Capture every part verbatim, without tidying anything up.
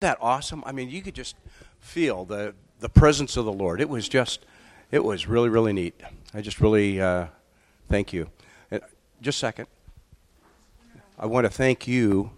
that awesome? I mean, you could just feel the, the presence of the Lord. It was just, it was really, really neat. I just really uh, thank you. And just a second. I want to thank you.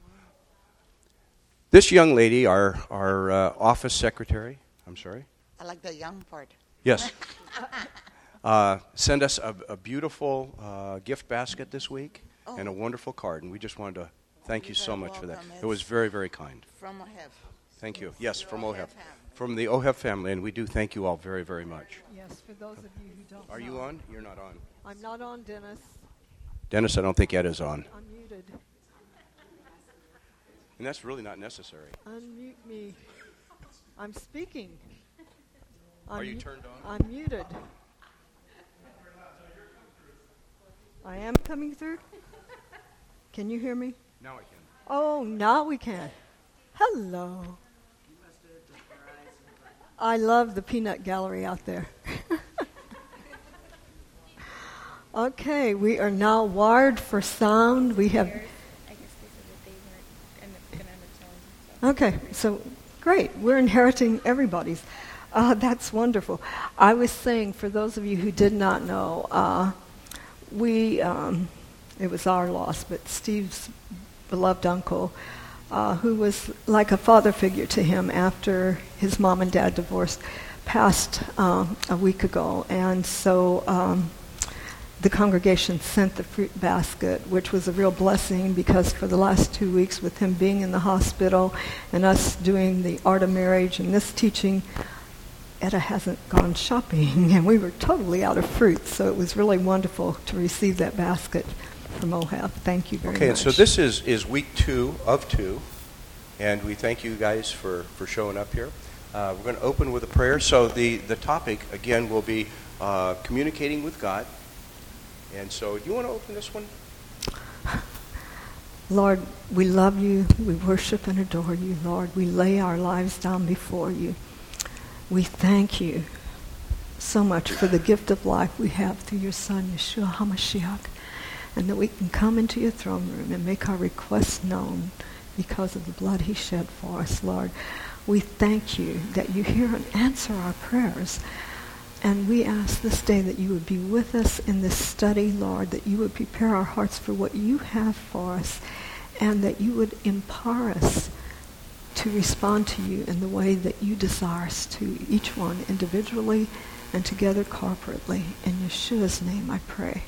This young lady, our, our uh, office secretary, I'm sorry. I like the young part. Yes. uh, send us a, a beautiful uh, gift basket this week oh. and a wonderful card. And we just wanted to thank you, you so much for that. It was very, very kind. From Ohef. Thank you. Yes, from Ohef. From the Ohef family, and we do thank you all very, very much. Yes, for those of you who don't Are know. you on? You're not on. I'm not on, Dennis. Dennis, I don't think Ed is on. I'm muted. And that's really not necessary. Unmute me. I'm speaking. I'm Are you mu- turned on? I'm muted. I am coming through. Can you hear me? Now I can. Oh, now we can. Hello. I love the peanut gallery out there. Okay, we are now wired for sound. We have. I guess they said that they weren't end up, gonna end up telling Okay, them. so great. We're inheriting everybody's. Uh, that's wonderful. I was saying, for those of you who did not know, uh, we, um, it was our loss, but Steve's beloved uncle, uh, who was like a father figure to him after his mom and dad divorced, passed um, a week ago. And so um, the congregation sent the fruit basket, which was a real blessing because for the last two weeks with him being in the hospital and us doing the art of marriage and this teaching, Etta hasn't gone shopping, and we were totally out of fruit, so it was really wonderful to receive that basket from Ohef. Thank you very okay, much. Okay, and so this is, is week two of two, and we thank you guys for, for showing up here. Uh, we're going to open with a prayer. So the, the topic, again, will be uh, communicating with God. And so do you want to open this one? Lord, we love you. We worship and adore you, Lord. We lay our lives down before you. We thank you so much for the gift of life we have through your Son, Yeshua HaMashiach, and that we can come into your throne room and make our requests known because of the blood he shed for us, Lord. We thank you that you hear and answer our prayers, and we ask this day that you would be with us in this study, Lord, that you would prepare our hearts for what you have for us, and that you would empower us to respond to you in the way that you desire us to, each one individually and together corporately. In Yeshua's name I pray.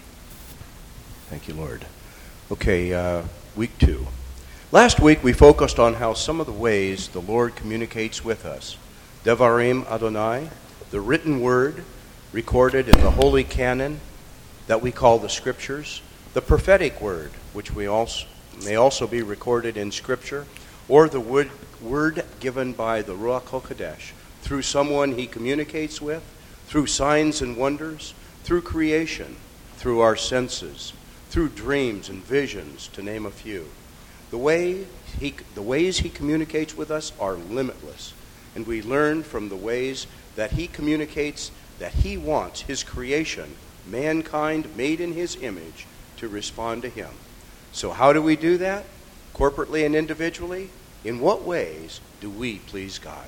Thank you, Lord. Okay, uh, week two. Last week we focused on how some of the ways the Lord communicates with us. Devarim Adonai, the written word recorded in the holy canon that we call the Scriptures, the prophetic word, which we also may also be recorded in Scripture, or the word, word given by the Ruach HaKodesh, through someone he communicates with, through signs and wonders, through creation, through our senses, through dreams and visions, to name a few. The way he, the ways he communicates with us are limitless, and we learn from the ways that he communicates that he wants his creation, mankind made in his image, to respond to him. So how do we do that? Corporately and individually? In what ways do we please God?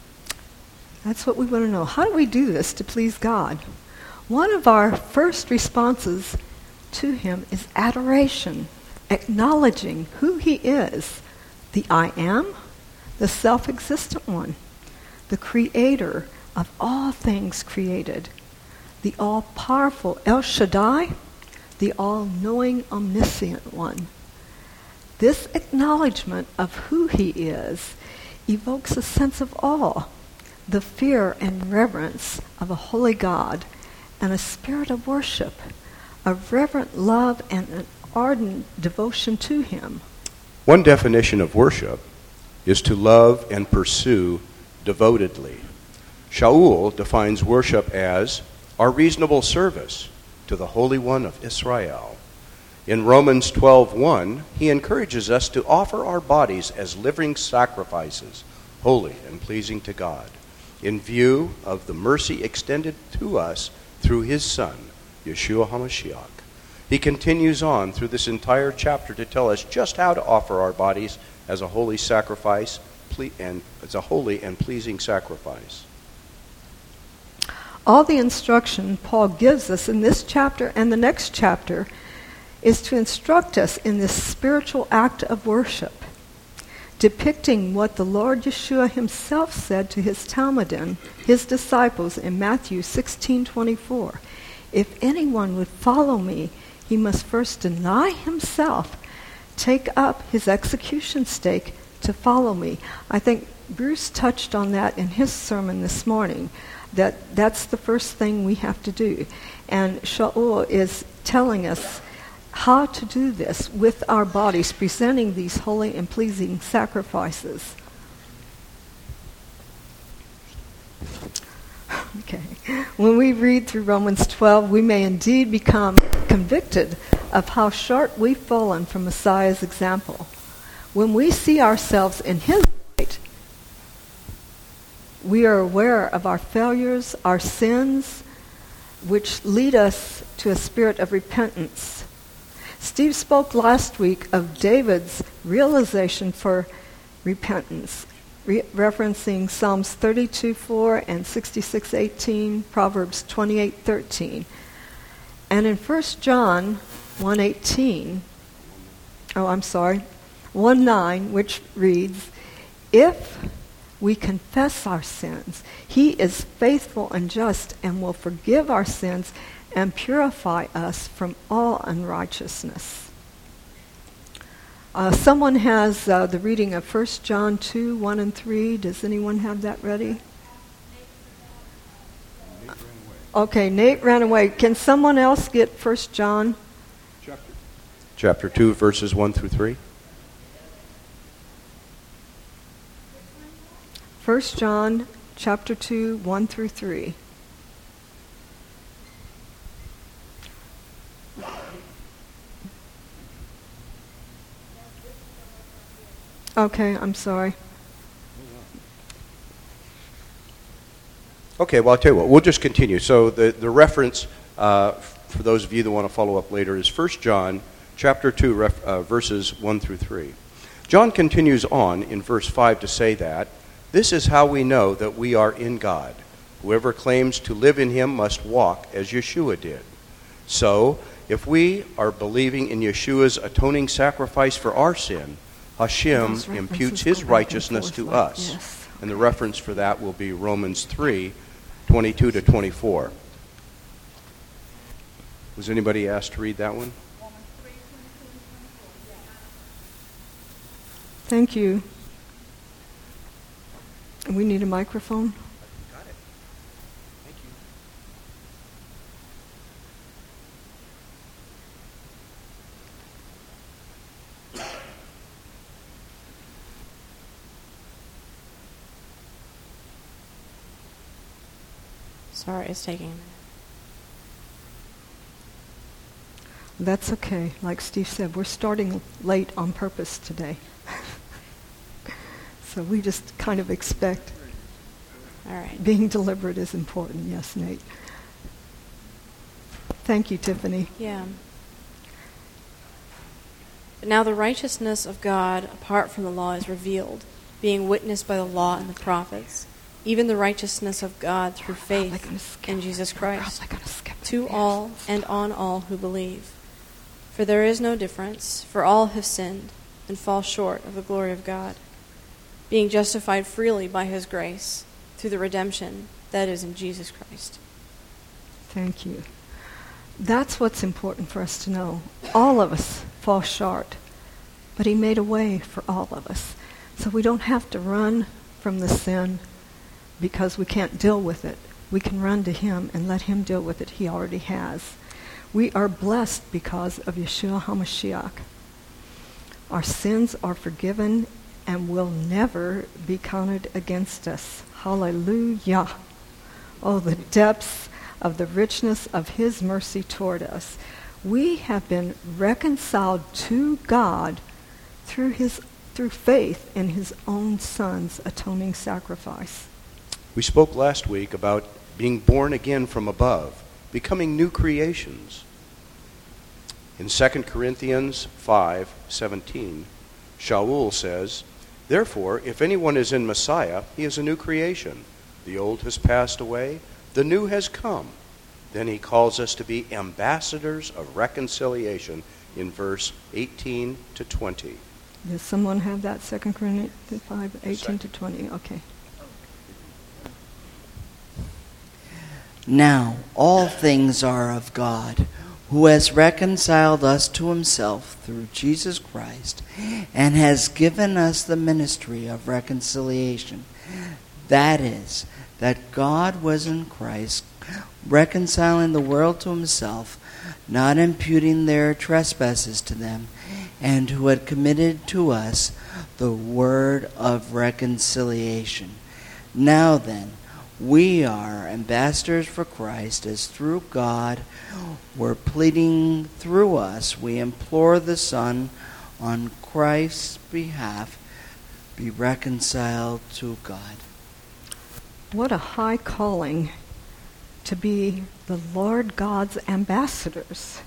That's what we want to know. How do we do this to please God? One of our first responses to him is adoration, acknowledging who he is, the I am, the self-existent one, the creator of all things created, the all-powerful El Shaddai, the all-knowing, omniscient one. This acknowledgement of who he is evokes a sense of awe, the fear and reverence of a holy God, and a spirit of worship, a reverent love and an ardent devotion to him. One definition of worship is to love and pursue devotedly. Shaul defines worship as our reasonable service to the Holy One of Israel. In Romans twelve one, he encourages us to offer our bodies as living sacrifices, holy and pleasing to God, in view of the mercy extended to us through his Son, Yeshua HaMashiach. He continues on through this entire chapter to tell us just how to offer our bodies as a holy sacrifice ple- and it's a holy and pleasing sacrifice. All the instruction Paul gives us in this chapter and the next chapter is to instruct us in this spiritual act of worship, depicting what the Lord Yeshua himself said to his Talmudim, his disciples, in Matthew sixteen twenty-four. If anyone would follow me, he must first deny himself, take up his execution stake to follow me. I think Bruce touched on that in his sermon this morning, that that's the first thing we have to do. And Shaul is telling us how to do this with our bodies, presenting these holy and pleasing sacrifices. Okay. When we read through Romans twelve, we may indeed become convicted of how short we've fallen from Messiah's example. When we see ourselves in his light, we are aware of our failures, our sins, which lead us to a spirit of repentance. Steve spoke last week of David's realization for repentance, re- referencing Psalms thirty-two four and sixty-six eighteen, Proverbs twenty-eight thirteen. And in First John one eighteen, oh, I'm sorry, one nine, which reads, if we confess our sins, he is faithful and just and will forgive our sins and purify us from all unrighteousness. Uh, someone has uh, the reading of First John two, one and three. Does anyone have that ready? Nate Okay, Nate ran away. Can someone else get First John? Chapter. Chapter two, verses one through three. First John chapter two, one through three. Okay, I'm sorry. Okay, well, I'll tell you what, we'll just continue. So the, the reference, uh, for those of you that want to follow up later, is First John chapter two, ref, uh, verses one through three. John continues on in verse five to say that, this is how we know that we are in God. Whoever claims to live in him must walk as Yeshua did. So, if we are believing in Yeshua's atoning sacrifice for our sin, Hashem Those imputes references his go back and righteousness forth to like us. this. And the reference for that will be Romans three, twenty-two to twenty-four. Was anybody asked to read that one? Thank you. We need a microphone. Got it. Thank you. Sorry, it's taking a minute. That's okay. Like Steve said, we're starting late on purpose today. So we just kind of expect All right. being deliberate is important. Yes, Nate. Thank you, Tiffany. Yeah. But now the righteousness of God apart from the law is revealed, being witnessed by the law and the prophets, even the righteousness of God through faith in Jesus Christ, to all and on all who believe. For there is no difference, for all have sinned and fall short of the glory of God, being justified freely by his grace through the redemption that is in Jesus Christ. Thank you. That's what's important for us to know. All of us fall short, but he made a way for all of us. So we don't have to run from the sin because we can't deal with it. We can run to him and let him deal with it. He already has. We are blessed because of Yeshua HaMashiach. Our sins are forgiven and will never be counted against us. Hallelujah. Oh, the depths of the richness of his mercy toward us. We have been reconciled to God through his through faith in his own Son's atoning sacrifice. We spoke last week about being born again from above, becoming new creations. In Second Corinthians five seventeen, Shaul says, Therefore, if anyone is in Messiah, he is a new creation. The old has passed away, the new has come. Then he calls us to be ambassadors of reconciliation in verse eighteen to twenty. Does someone have that? Second Corinthians five, eighteen to twenty. Okay. Now all things are of God, who has reconciled us to himself through Jesus Christ, and has given us the ministry of reconciliation. That is, that God was in Christ, reconciling the world to himself, not imputing their trespasses to them, and who had committed to us the word of reconciliation. Now then, we are ambassadors for Christ, as through God we're pleading through us. We implore the Son on Christ's behalf, be reconciled to God. What a high calling to be the Lord God's ambassadors.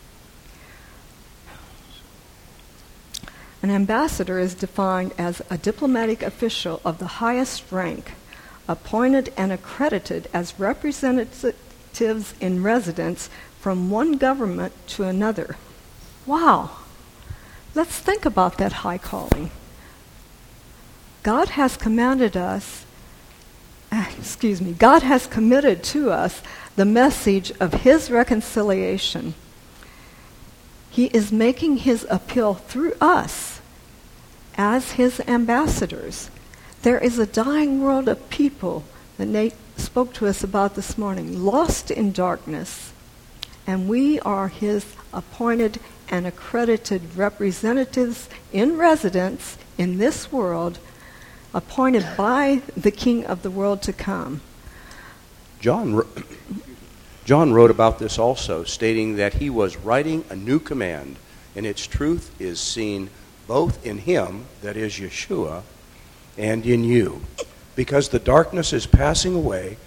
An ambassador is defined as a diplomatic official of the highest rank, appointed and accredited as representatives in residence from one government to another. Wow! Let's think about that high calling. God has commanded us, excuse me, God has committed to us the message of his reconciliation. He is making his appeal through us as his ambassadors. There is a dying world of people that Nate spoke to us about this morning, lost in darkness, and we are his appointed and accredited representatives in residence in this world, appointed by the King of the world to come. John, John wrote about this also, stating that he was writing a new command, and its truth is seen both in him, that is Yeshua, and in you, because the darkness is passing away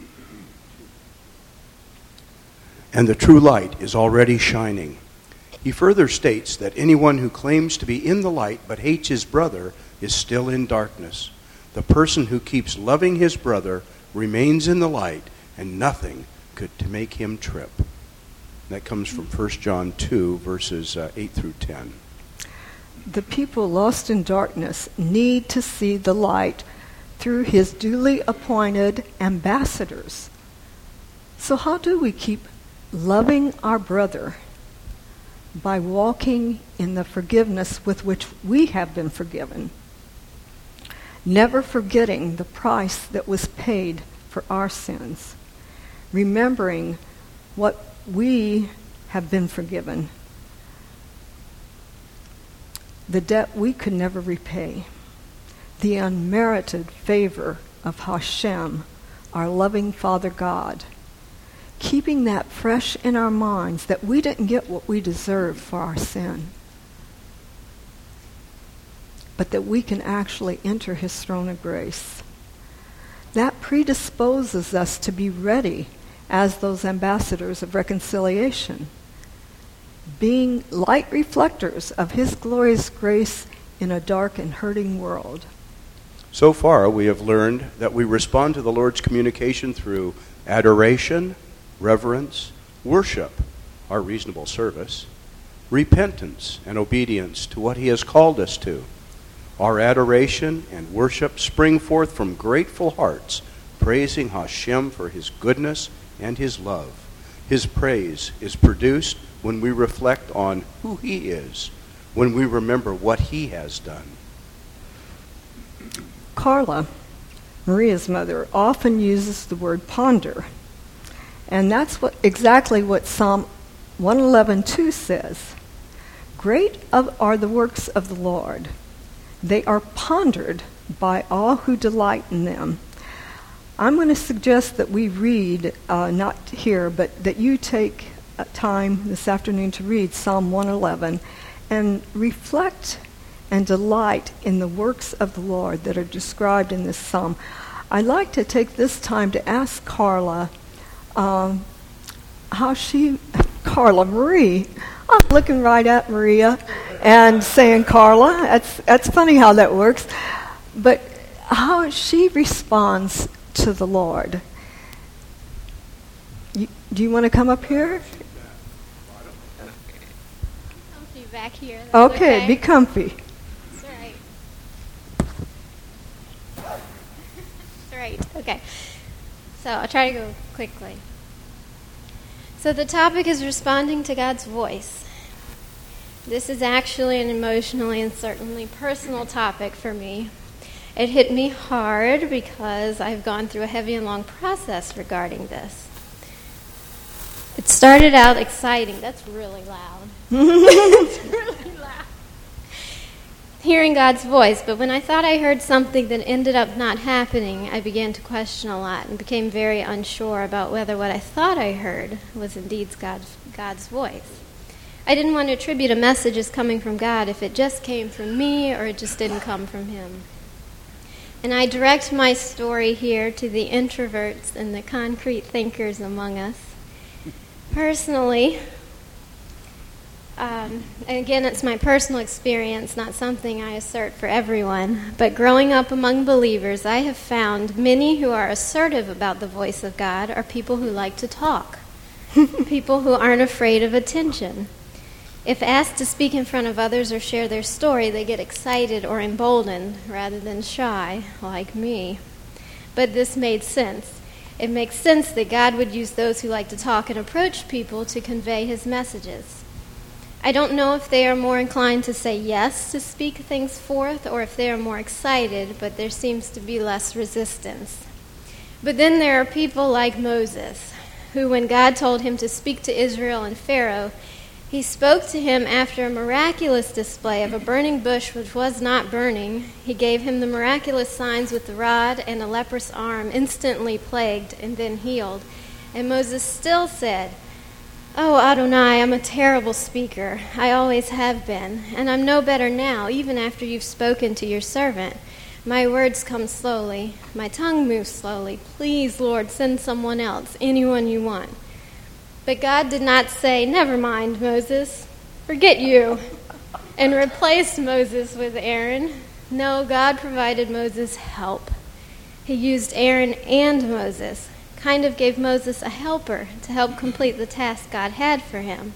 and the true light is already shining. He further states that anyone who claims to be in the light but hates his brother is still in darkness. The person who keeps loving his brother remains in the light, and nothing could to make him trip. That comes from First John two, verses uh, eight through ten. The people lost in darkness need to see the light through his duly appointed ambassadors. So how do we keep loving our brother? By walking in the forgiveness with which we have been forgiven, never forgetting the price that was paid for our sins, remembering what we have been forgiven, the debt we could never repay, the unmerited favor of Hashem, our loving Father God, keeping that fresh in our minds that we didn't get what we deserved for our sin, but that we can actually enter his throne of grace. That predisposes us to be ready as those ambassadors of reconciliation, being light reflectors of his glorious grace in a dark and hurting world. So far, we have learned that we respond to the Lord's communication through adoration, reverence, worship, our reasonable service, repentance, and obedience to what he has called us to. Our adoration and worship spring forth from grateful hearts, praising Hashem for his goodness and his love. His praise is produced when we reflect on who he is, when we remember what he has done. Carla, Maria's mother, often uses the word ponder. And that's what exactly what Psalm one eleven two says. Great are the works of the Lord. They are pondered by all who delight in them. I'm going to suggest that we read, uh, not here, but that you take time this afternoon to read Psalm one eleven and reflect and delight in the works of the Lord that are described in this psalm. I'd like to take this time to ask Carla um, how she, Carla Marie, I'm looking right at Maria and saying, Carla. That's, that's funny how that works. But how she responds to the Lord. You, do you want to come up here? Comfy back here. Okay, okay, be comfy. That's right. That's right. Okay. So I'll try to go quickly. So the topic is responding to God's voice. This is actually an emotionally and certainly personal topic for me. It hit me hard because I've gone through a heavy and long process regarding this. It started out exciting. That's really loud. That's really loud. Hearing God's voice, but when I thought I heard something that ended up not happening, I began to question a lot and became very unsure about whether what I thought I heard was indeed God's, God's voice. I didn't want to attribute a message as coming from God if it just came from me or it just didn't come from Him. And I direct my story here to the introverts and the concrete thinkers among us. Personally, um, and again, it's my personal experience, not something I assert for everyone, but growing up among believers, I have found many who are assertive about the voice of God are people who like to talk, people who aren't afraid of attention. If asked to speak in front of others or share their story, they get excited or emboldened rather than shy, like me. But this made sense. It makes sense that God would use those who like to talk and approach people to convey His messages. I don't know if they are more inclined to say yes to speak things forth or if they are more excited, but there seems to be less resistance. But then there are people like Moses, who when God told him to speak to Israel and Pharaoh, He spoke to him after a miraculous display of a burning bush which was not burning. He gave him the miraculous signs with the rod and a leprous arm instantly plagued and then healed. And Moses still said, "Oh, Adonai, I'm a terrible speaker. I always have been. And I'm no better now, even after you've spoken to your servant. My words come slowly. My tongue moves slowly. Please, Lord, send someone else, anyone you want." But God did not say, "Never mind, Moses, forget you," and replace Moses with Aaron. No, God provided Moses help. He used Aaron and Moses, kind of gave Moses a helper to help complete the task God had for him.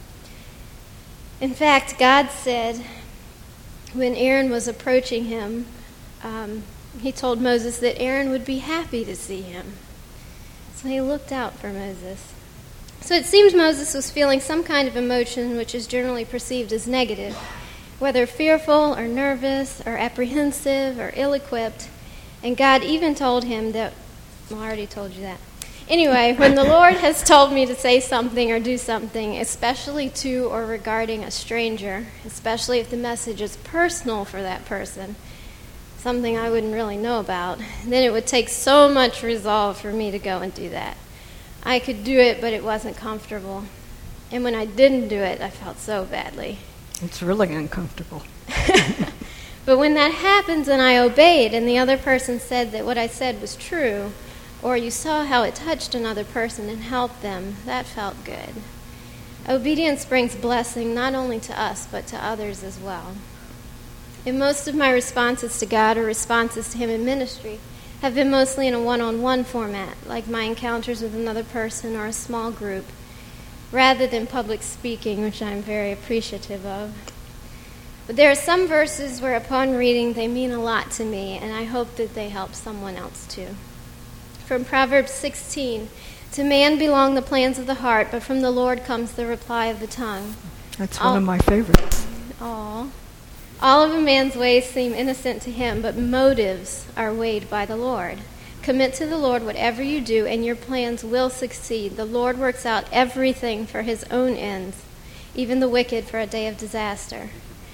In fact, God said when Aaron was approaching him, um, he told Moses that Aaron would be happy to see him. So he looked out for Moses. So it seems Moses was feeling some kind of emotion which is generally perceived as negative, whether fearful or nervous or apprehensive or ill-equipped. And God even told him that, well, I already told you that. Anyway, when the Lord has told me to say something or do something, especially to or regarding a stranger, especially if the message is personal for that person, something I wouldn't really know about, then it would take so much resolve for me to go and do that. I could do it, but it wasn't comfortable. And when I didn't do it, I felt so badly. It's really uncomfortable. But when that happens and I obeyed and the other person said that what I said was true, or you saw how it touched another person and helped them, that felt good. Obedience brings blessing not only to us, but to others as well. And most of my responses to God or responses to Him in ministry have been mostly in a one-on-one format, like my encounters with another person or a small group, rather than public speaking, which I'm very appreciative of. But there are some verses where upon reading they mean a lot to me, and I hope that they help someone else too. From Proverbs sixteen, "To man belong the plans of the heart, but from the Lord comes the reply of the tongue." That's one All, of my favorites. Aw. "All of a man's ways seem innocent to him, but motives are weighed by the Lord. Commit to the Lord whatever you do, and your plans will succeed. The Lord works out everything for His own ends, even the wicked for a day of disaster.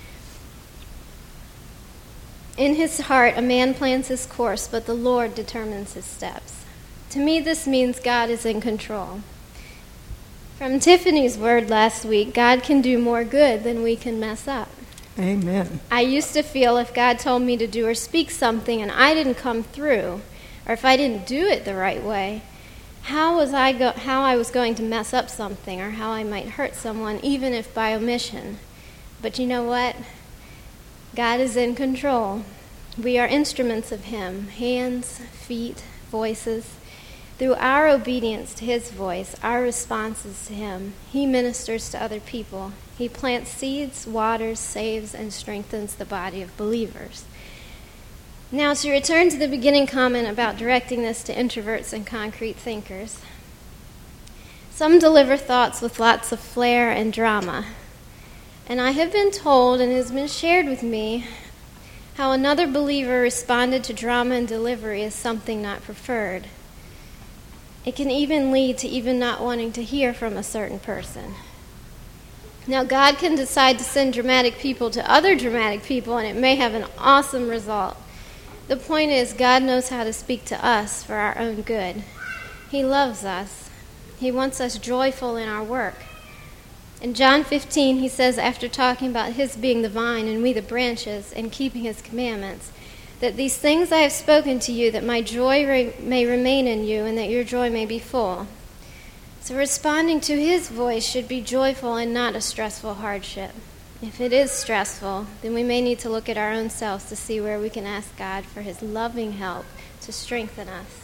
In his heart a man plans his course, but the Lord determines his steps." To me, this means God is in control. From Tiffany's word last week, God can do more good than we can mess up. Amen. I used to feel if God told me to do or speak something and I didn't come through, or if I didn't do it the right way, how was I go- how I was going to mess up something or how I might hurt someone, even if by omission. But you know what? God is in control. We are instruments of Him, hands, feet, voices. Through our obedience to His voice, our responses to Him, He ministers to other people. He plants seeds, waters, saves, and strengthens the body of believers. Now, to return to the beginning comment about directing this to introverts and concrete thinkers, some deliver thoughts with lots of flair and drama. And I have been told, and it has been shared with me, how another believer responded to drama and delivery as something not preferred. It can even lead to even not wanting to hear from a certain person. Now, God can decide to send dramatic people to other dramatic people, and it may have an awesome result. The point is, God knows how to speak to us for our own good. He loves us. He wants us joyful in our work. In John fifteen, he says, after talking about His being the vine and we the branches and keeping His commandments, that these things I have spoken to you, that my joy re- may remain in you and that your joy may be full. So responding to His voice should be joyful and not a stressful hardship. If it is stressful, then we may need to look at our own selves to see where we can ask God for His loving help to strengthen us.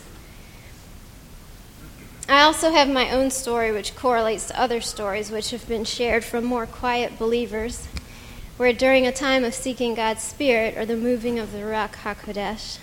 I also have my own story which correlates to other stories which have been shared from more quiet believers, where during a time of seeking God's Spirit or the moving of the Ruach HaKodesh,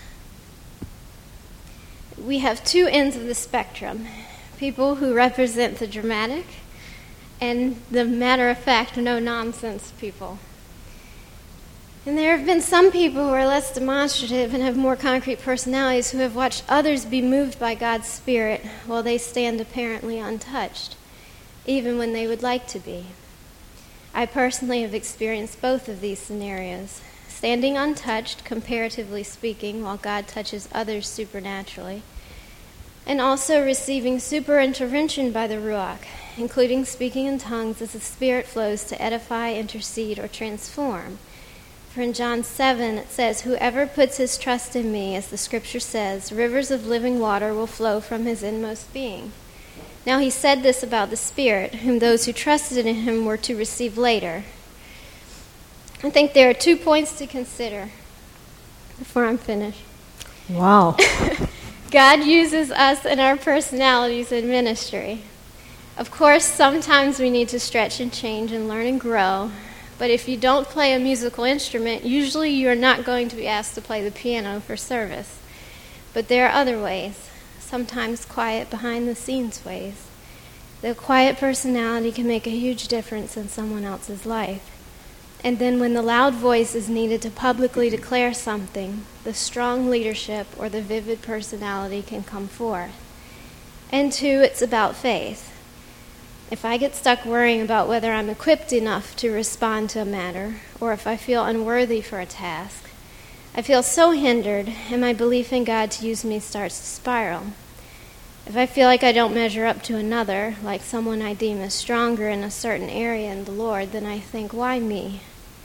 we have two ends of the spectrum, people who represent the dramatic and the matter-of-fact, no-nonsense people. And there have been some people who are less demonstrative and have more concrete personalities who have watched others be moved by God's Spirit while they stand apparently untouched, even when they would like to be. I personally have experienced both of these scenarios, standing untouched, comparatively speaking, while God touches others supernaturally, and also receiving super intervention by the Ruach, including speaking in tongues as the Spirit flows to edify, intercede, or transform. For in John seven it says, "Whoever puts his trust in me, as the Scripture says, rivers of living water will flow from his inmost being." Now he said this about the Spirit, whom those who trusted in Him were to receive later. I think there are two points to consider before I'm finished. Wow. God uses us and our personalities in ministry. Of course, sometimes we need to stretch and change and learn and grow. But if you don't play a musical instrument, usually you're not going to be asked to play the piano for service. But there are other ways, sometimes quiet behind-the-scenes ways. The quiet personality can make a huge difference in someone else's life. And then when the loud voice is needed to publicly declare something, the strong leadership or the vivid personality can come forth. And two, it's about faith. If I get stuck worrying about whether I'm equipped enough to respond to a matter, or if I feel unworthy for a task, I feel so hindered, and my belief in God to use me starts to spiral. If I feel like I don't measure up to another, like someone I deem as stronger in a certain area in the Lord, then I think, why me?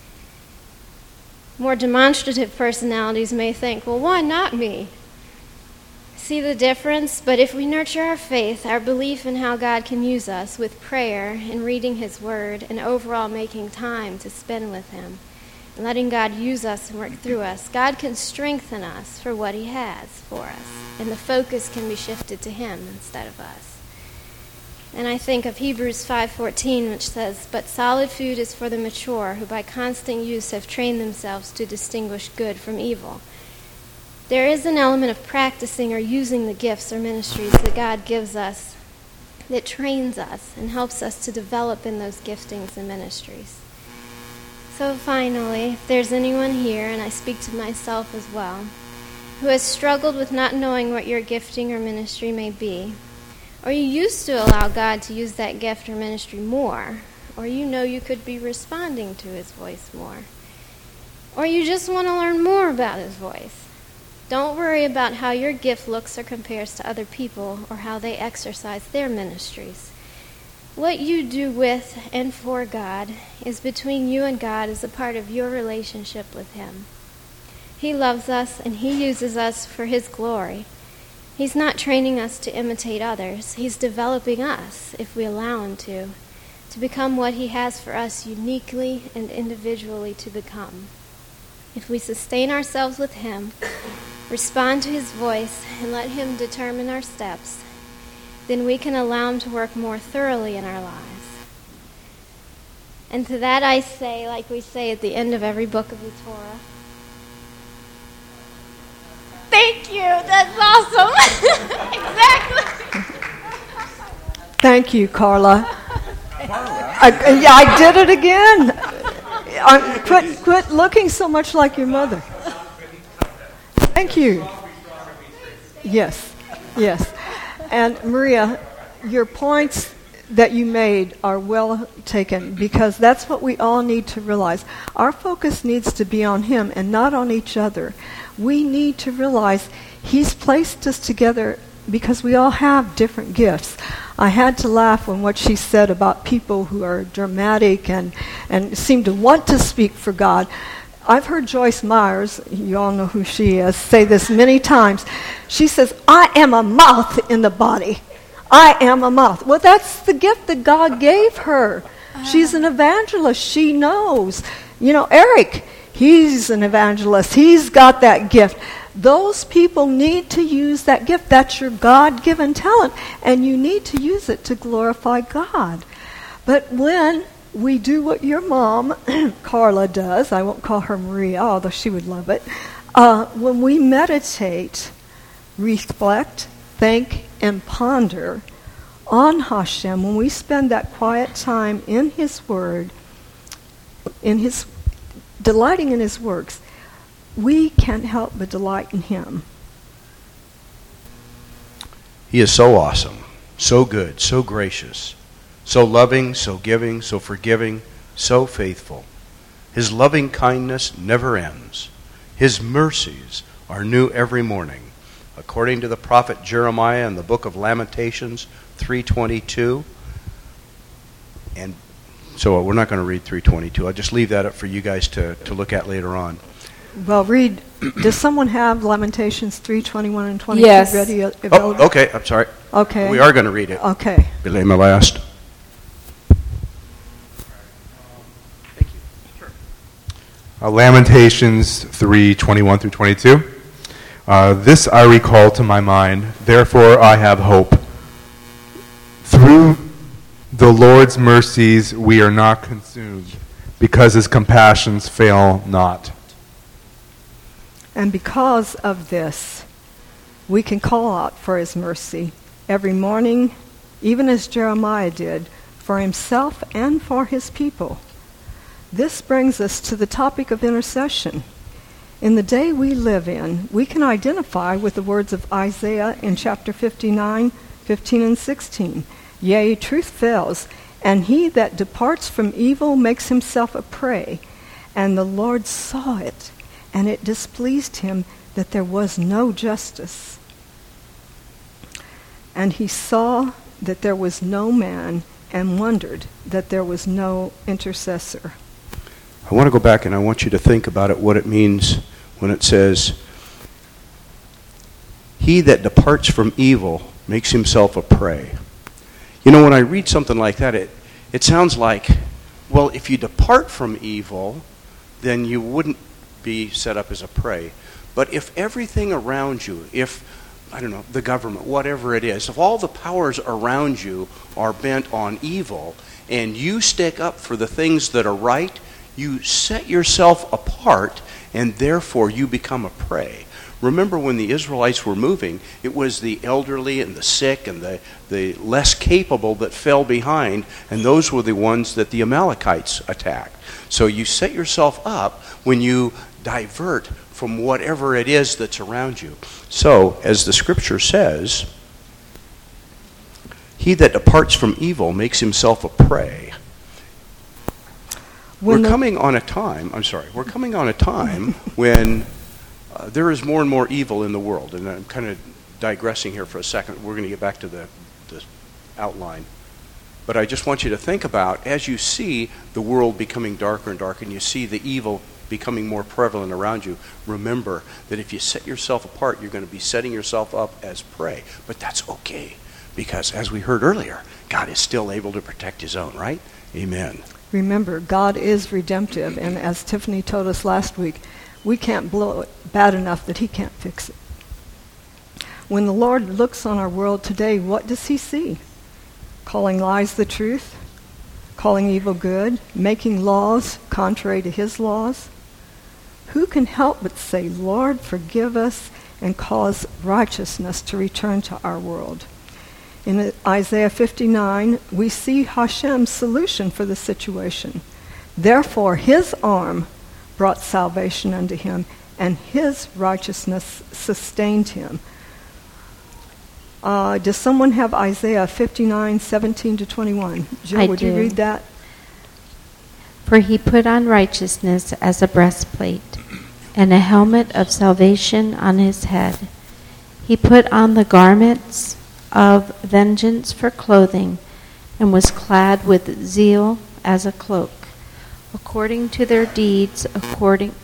More demonstrative personalities may think, well, why not me? See the difference? But if we nurture our faith, our belief in how God can use us with prayer and reading His Word and overall making time to spend with Him and letting God use us and work through us, God can strengthen us for what He has for us, and the focus can be shifted to Him instead of us. And I think of Hebrews five fourteen, which says, "But solid food is for the mature, who by constant use have trained themselves to distinguish good from evil." There is an element of practicing or using the gifts or ministries that God gives us that trains us and helps us to develop in those giftings and ministries. So finally, if there's anyone here, and I speak to myself as well, who has struggled with not knowing what your gifting or ministry may be, or you used to allow God to use that gift or ministry more, or you know you could be responding to His voice more, or you just want to learn more about His voice, don't worry about how your gift looks or compares to other people or how they exercise their ministries. What you do with and for God is between you and God as a part of your relationship with Him. He loves us and He uses us for His glory. He's not training us to imitate others. He's developing us, if we allow him to, to become what he has for us uniquely and individually to become. If we sustain ourselves with him, respond to his voice, and let him determine our steps, then we can allow him to work more thoroughly in our lives. And to that I say, like we say at the end of every book of the Torah, thank you, that's awesome. Exactly. Thank you, Carla. I, yeah, I did it again. I, quit, quit looking so much like your mother. Thank you. Yes, yes. And Maria, your points that you made are well taken, because that's what we all need to realize. Our focus needs to be on him and not on each other. We need to realize he's placed us together because we all have different gifts. I had to laugh when what she said about people who are dramatic and, and seem to want to speak for God. I've heard Joyce Myers, you all know who she is, say this many times. She says, I am a mouth in the body. I am a mouth. Well, that's the gift that God gave her. She's an evangelist. She knows. You know, Eric, he's an evangelist. He's got that gift. Those people need to use that gift. That's your God-given talent, and you need to use it to glorify God. But when we do what your mom, Carla, does, I won't call her Maria, although she would love it, uh, when we meditate, reflect, think, and ponder on Hashem, when we spend that quiet time in his word, in his delighting in his works, we can't help but delight in him. He is so awesome, so good, so gracious, so loving, so giving, so forgiving, so faithful. His loving kindness never ends. His mercies are new every morning. According to the prophet Jeremiah in the book of Lamentations three twenty-two. And so we're not going to read three twenty-two. I'll just leave that up for you guys to, to look at later on. Well, read. Does someone have Lamentations three twenty-one and twenty-two Yes. ready? Available? Oh, okay. I'm sorry. Okay. We are going to read it. Okay. Belay my last. Thank you. Sure. Uh, Lamentations three twenty-one through twenty-two. Uh, this I recall to my mind, therefore I have hope. Through the Lord's mercies we are not consumed, because his compassions fail not. And because of this, we can call out for his mercy every morning, even as Jeremiah did, for himself and for his people. This brings us to the topic of intercession. In the day we live in, we can identify with the words of Isaiah in chapter fifty-nine, fifteen and sixteen. Yea, truth fails, and he that departs from evil makes himself a prey. And the Lord saw it, and it displeased him that there was no justice. And he saw that there was no man, and wondered that there was no intercessor. I want to go back and I want you to think about it, what it means when it says, he that departs from evil makes himself a prey. You know, when I read something like that, it, it sounds like, well, if you depart from evil, then you wouldn't be set up as a prey. But if everything around you, if, I don't know, the government, whatever it is, if all the powers around you are bent on evil, and you stick up for the things that are right, you set yourself apart, and therefore you become a prey. Remember when the Israelites were moving, it was the elderly and the sick and the, the less capable that fell behind, and those were the ones that the Amalekites attacked. So you set yourself up when you divert from whatever it is that's around you. So, as the scripture says, he that departs from evil makes himself a prey. When we're the, coming on a time, I'm sorry, we're coming on a time when uh, there is more and more evil in the world. And I'm kind of digressing here for a second. We're going to get back to the, the outline. But I just want you to think about, as you see the world becoming darker and darker, and you see the evil becoming more prevalent around you, remember that if you set yourself apart, you're going to be setting yourself up as prey. But that's okay, because as we heard earlier, God is still able to protect his own, right? Amen. Remember, God is redemptive, and as Tiffany told us last week, we can't blow it bad enough that he can't fix it. When the Lord looks on our world today, what does he see? Calling lies the truth? Calling evil good? Making laws contrary to his laws? Who can help but say, Lord, forgive us, and cause righteousness to return to our world? In Isaiah fifty-nine, we see Hashem's solution for the situation. Therefore, his arm brought salvation unto him, and his righteousness sustained him. Uh, does someone have Isaiah fifty-nine, seventeen to twenty-one? Jill, I would do. you read that? For he put on righteousness as a breastplate, and a helmet of salvation on his head. He put on the garments of vengeance for clothing, and was clad with zeal as a cloak. According to their deeds, according,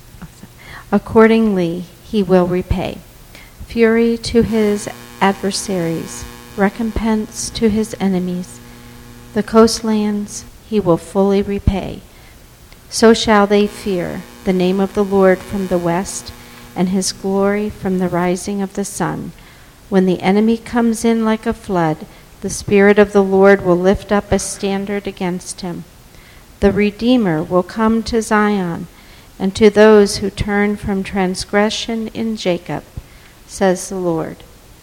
accordingly he will repay. Fury to his adversaries, recompense to his enemies. The coastlands he will fully repay. So shall they fear the name of the Lord from the west, and his glory from the rising of the sun. When the enemy comes in like a flood, the Spirit of the Lord will lift up a standard against him. The Redeemer will come to Zion, and to those who turn from transgression in Jacob, says the Lord.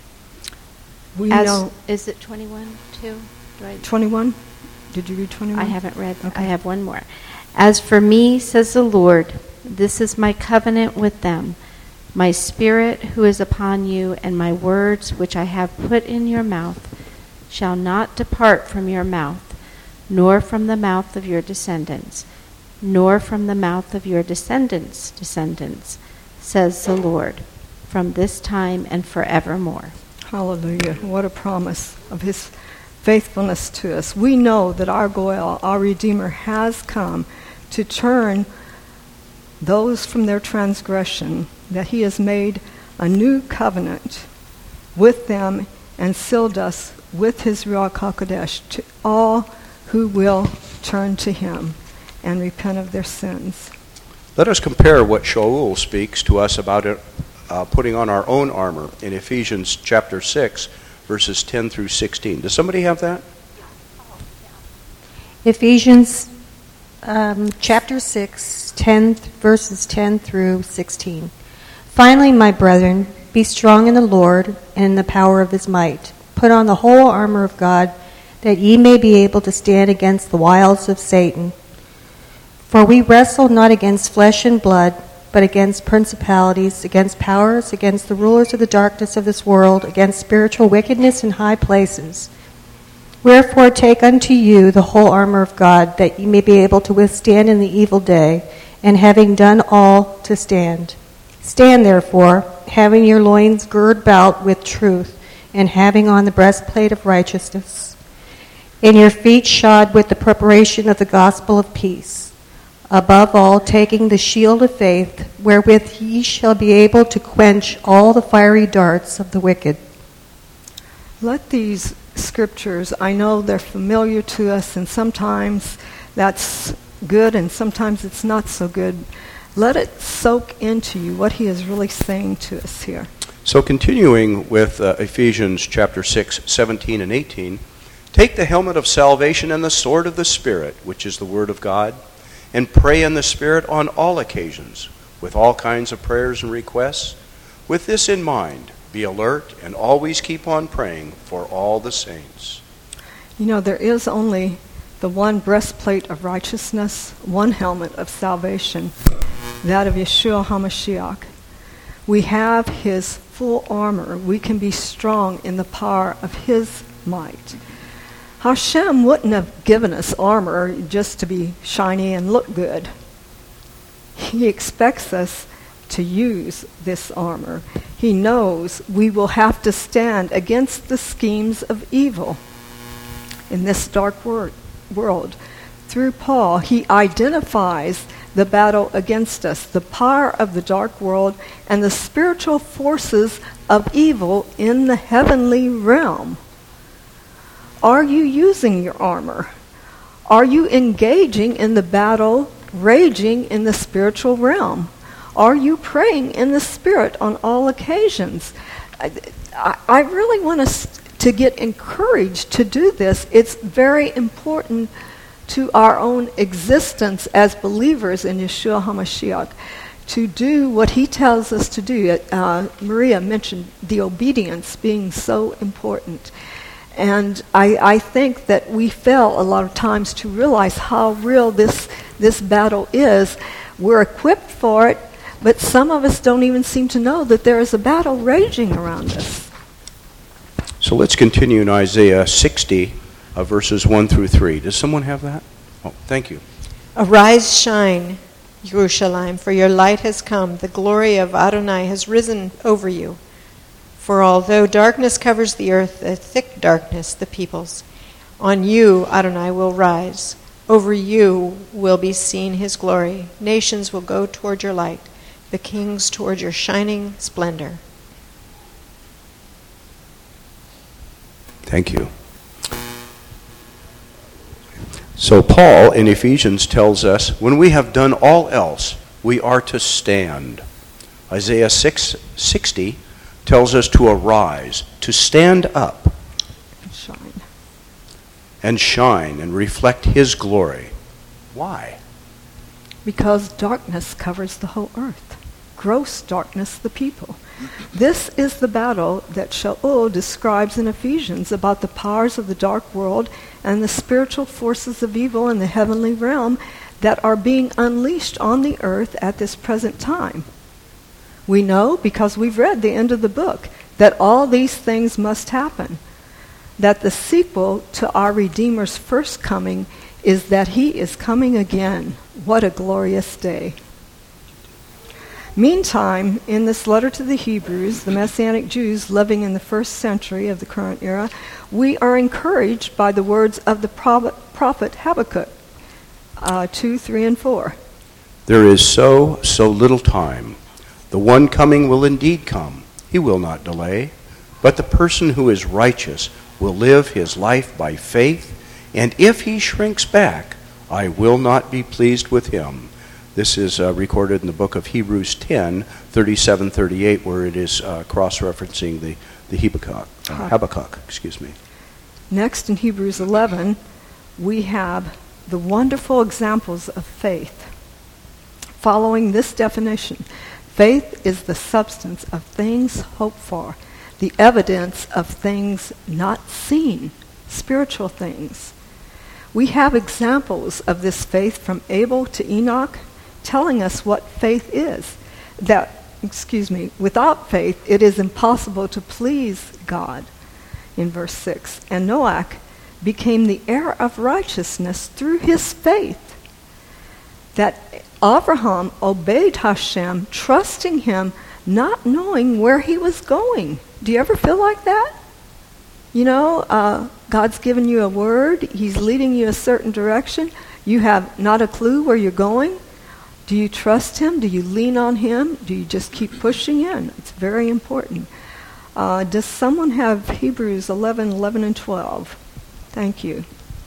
We As, know is it twenty-one too? Do I, twenty-one? Did you read twenty-one? I haven't read. Okay. I have one more. As for me, says the Lord, this is my covenant with them, my Spirit who is upon you, and my words which I have put in your mouth shall not depart from your mouth, nor from the mouth of your descendants, nor from the mouth of your descendants' descendants, says the Lord, from this time and forevermore. Hallelujah. What a promise of his faithfulness to us. We know that our Goel, our Redeemer, has come to turn those from their transgression, that he has made a new covenant with them and sealed us with his Ruach HaKodesh to all who will turn to him and repent of their sins. Let us compare what Shaul speaks to us about it, uh, putting on our own armor in Ephesians chapter six, verses ten through sixteen. Does somebody have that? Ephesians um, chapter six, ten, verses ten through sixteen. Finally, my brethren, be strong in the Lord and in the power of his might. Put on the whole armor of God, that ye may be able to stand against the wiles of Satan. For we wrestle not against flesh and blood, but against principalities, against powers, against the rulers of the darkness of this world, against spiritual wickedness in high places. Wherefore take unto you the whole armor of God, that ye may be able to withstand in the evil day, and having done all, to stand. Stand therefore, having your loins girded about with truth, and having on the breastplate of righteousness, and your feet shod with the preparation of the gospel of peace. Above all, taking the shield of faith, wherewith ye shall be able to quench all the fiery darts of the wicked. Let these scriptures, I know they're familiar to us, and sometimes that's good and sometimes it's not so good. Let it soak into you what he is really saying to us here. So continuing with uh, Ephesians chapter six, seventeen and eighteen, take the helmet of salvation and the sword of the Spirit, which is the word of God, and pray in the Spirit on all occasions, with all kinds of prayers and requests. With this in mind, be alert and always keep on praying for all the saints. You know, there is only the one breastplate of righteousness, one helmet of salvation, that of Yeshua HaMashiach. We have his full armor. We can be strong in the power of his might. Hashem wouldn't have given us armor just to be shiny and look good. He expects us to use this armor. He knows we will have to stand against the schemes of evil in this dark wor- world. through Paul, he identifies the battle against us, the power of the dark world, and the spiritual forces of evil in the heavenly realm. Are you using your armor? Are you engaging in the battle raging in the spiritual realm? Are you praying in the Spirit on all occasions? I, I really want us to get encouraged to do this. It's very important to our own existence as believers in Yeshua HaMashiach to do what he tells us to do. Uh, Maria mentioned the obedience being so important. And I, I think that we fail a lot of times to realize how real this, this battle is. We're equipped for it, but some of us don't even seem to know that there is a battle raging around us. So let's continue in Isaiah sixty, uh, verses one through three. Does someone have that? Oh, thank you. Arise, shine, Jerusalem, for your light has come. The glory of Adonai has risen over you. For although darkness covers the earth, a thick darkness the peoples, on you Adonai will rise. Over you will be seen his glory. Nations will go toward your light, the kings toward your shining splendor. Thank you. So Paul in Ephesians tells us, when we have done all else, we are to stand. Isaiah six sixty tells us to arise, to stand up, Shine. and shine and reflect his glory. Why? Because darkness covers the whole earth. Gross darkness the people. This is the battle that Shaul describes in Ephesians about the powers of the dark world and the spiritual forces of evil in the heavenly realm that are being unleashed on the earth at this present time. We know, because we've read the end of the book, that all these things must happen. That the sequel to our Redeemer's first coming is that he is coming again. What a glorious day. Meantime, in this letter to the Hebrews, the Messianic Jews living in the first century of the current era, we are encouraged by the words of the prophet, prophet Habakkuk, uh, two, three, and four. There is so, so little time. The one coming will indeed come. He will not delay. But the person who is righteous will live his life by faith, and if he shrinks back, I will not be pleased with him. This is uh, recorded in the book of Hebrews ten, thirty-seven, thirty-eight, where it is uh, cross-referencing the, the Habakkuk, uh, Habakkuk, excuse me. Next, in Hebrews eleven, we have the wonderful examples of faith. Following this definition, faith is the substance of things hoped for, the evidence of things not seen, spiritual things. We have examples of this faith from Abel to Enoch, telling us what faith is. That, excuse me, without faith it is impossible to please God, in verse six. And Noah became the heir of righteousness through his faith. That Abraham obeyed Hashem, trusting him, not knowing where he was going. Do you ever feel like that? You know, uh, God's given you a word. He's leading you a certain direction. You have not a clue where you're going. Do you trust him? Do you lean on him? Do you just keep pushing in? It's very important. Uh, does someone have Hebrews eleven, eleven, and twelve? Thank you.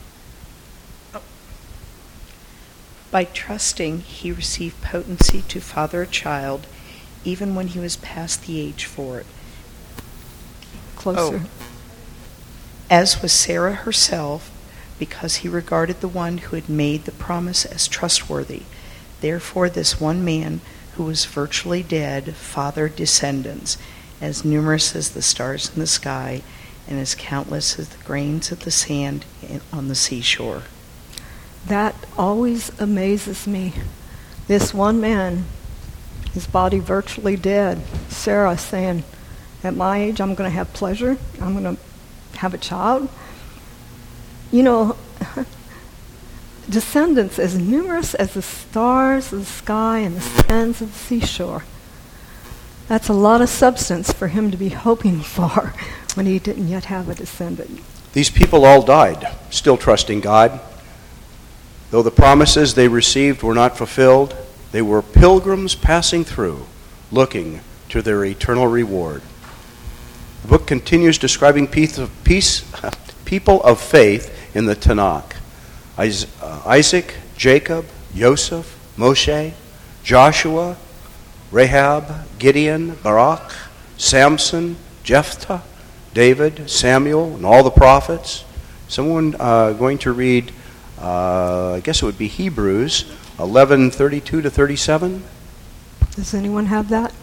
By trusting, he received potency to father a child, even when he was past the age for it. Closer. Oh. As was Sarah herself, because he regarded the one who had made the promise as trustworthy. Therefore, this one man, who was virtually dead, fathered descendants, as numerous as the stars in the sky, and as countless as the grains of the sand on the seashore. That always amazes me. This one man, his body virtually dead, Sarah saying, at my age, I'm going to have pleasure. I'm going to have a child. You know, descendants as numerous as the stars of the sky and the sands of the seashore. That's a lot of substance for him to be hoping for when he didn't yet have a descendant. These people all died, still trusting God. Though the promises they received were not fulfilled, they were pilgrims passing through, looking to their eternal reward. The book continues describing peace of peace, people of faith in the Tanakh. Isaac, Jacob, Joseph, Moshe, Joshua, Rahab, Gideon, Barak, Samson, Jephthah, David, Samuel, and all the prophets. Someone uh, going to read, uh, I guess it would be Hebrews eleven thirty-two to thirty-seven. Does anyone have that?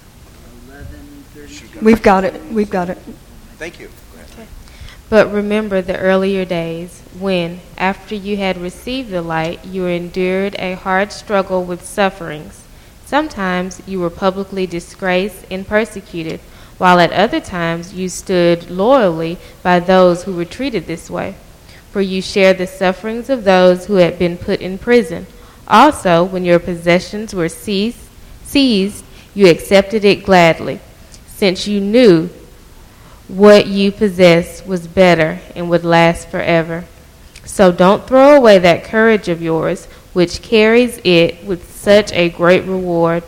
We've got it. We've got it. Thank you. Okay. But remember the earlier days when, after you had received the light, you endured a hard struggle with sufferings. Sometimes you were publicly disgraced and persecuted, while at other times you stood loyally by those who were treated this way. For you shared the sufferings of those who had been put in prison. Also, when your possessions were seized, seized, you accepted it gladly, since you knew what you possessed was better and would last forever. So don't throw away that courage of yours, which carries it with such a great reward.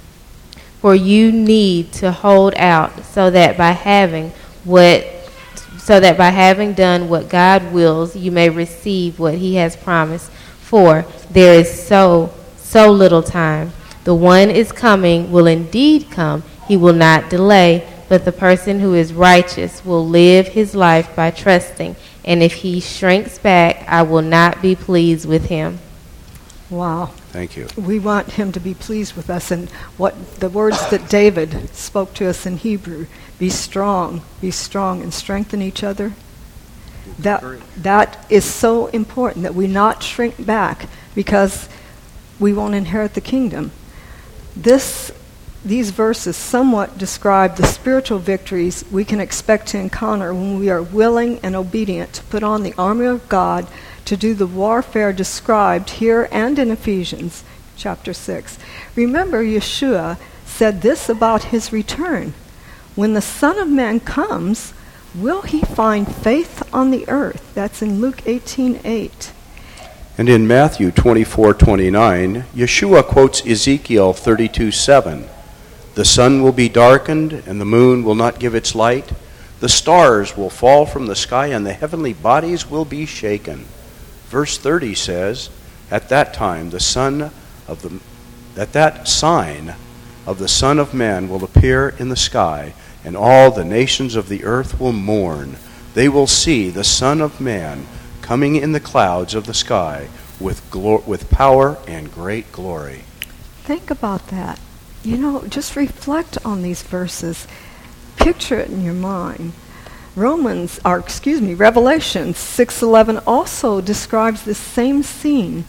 For you need to hold out, so that by having what so that by having done what God wills, you may receive what he has promised. For there is so so little time. The one is coming will indeed come. He will not delay, but the person who is righteous will live his life by trusting. And if he shrinks back, I will not be pleased with him. Wow. Thank you. We want him to be pleased with us. And what the words that David spoke to us in Hebrew, be strong, be strong, and strengthen each other. That, that is so important, that we not shrink back, because we won't inherit the kingdom. This, these verses somewhat describe the spiritual victories we can expect to encounter when we are willing and obedient to put on the armor of God to do the warfare described here and in Ephesians chapter six. Remember, Yeshua said this about his return. When the Son of Man comes, will he find faith on the earth? That's in Luke eighteen eight. And in Matthew twenty-four twenty-nine, Yeshua quotes Ezekiel thirty-two seven. The sun will be darkened, and the moon will not give its light. The stars will fall from the sky, and the heavenly bodies will be shaken. Verse thirty says, At that time the son of the at that sign of the Son of Man will appear in the sky, and all the nations of the earth will mourn. They will see the Son of Man coming in the clouds of the sky with glo- with power and great glory. Think about that. You know, just reflect on these verses. Picture it in your mind. Romans, or excuse me, Revelation six eleven also describes this same scene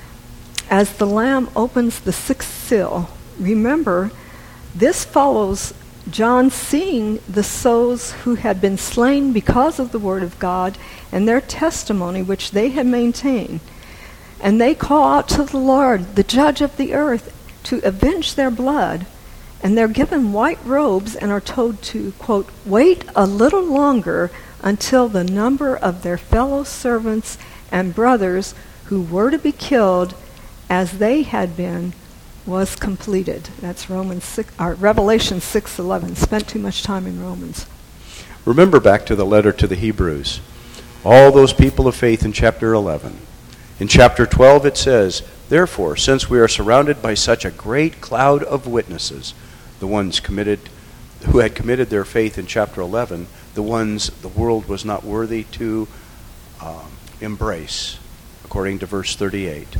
as the Lamb opens the sixth seal. Remember, this follows John seeing the souls who had been slain because of the word of God and their testimony which they had maintained. And they call out to the Lord, the judge of the earth, to avenge their blood. And they're given white robes and are told to, quote, wait a little longer until the number of their fellow servants and brothers who were to be killed as they had been was completed. That's Romans six, or Revelation six eleven. Spent too much time in Romans. Remember back to the letter to the Hebrews. All those people of faith in chapter eleven. In chapter twelve it says, Therefore, since we are surrounded by such a great cloud of witnesses, the ones committed, who had committed their faith in chapter eleven, the ones the world was not worthy to um, embrace, according to verse thirty-eight.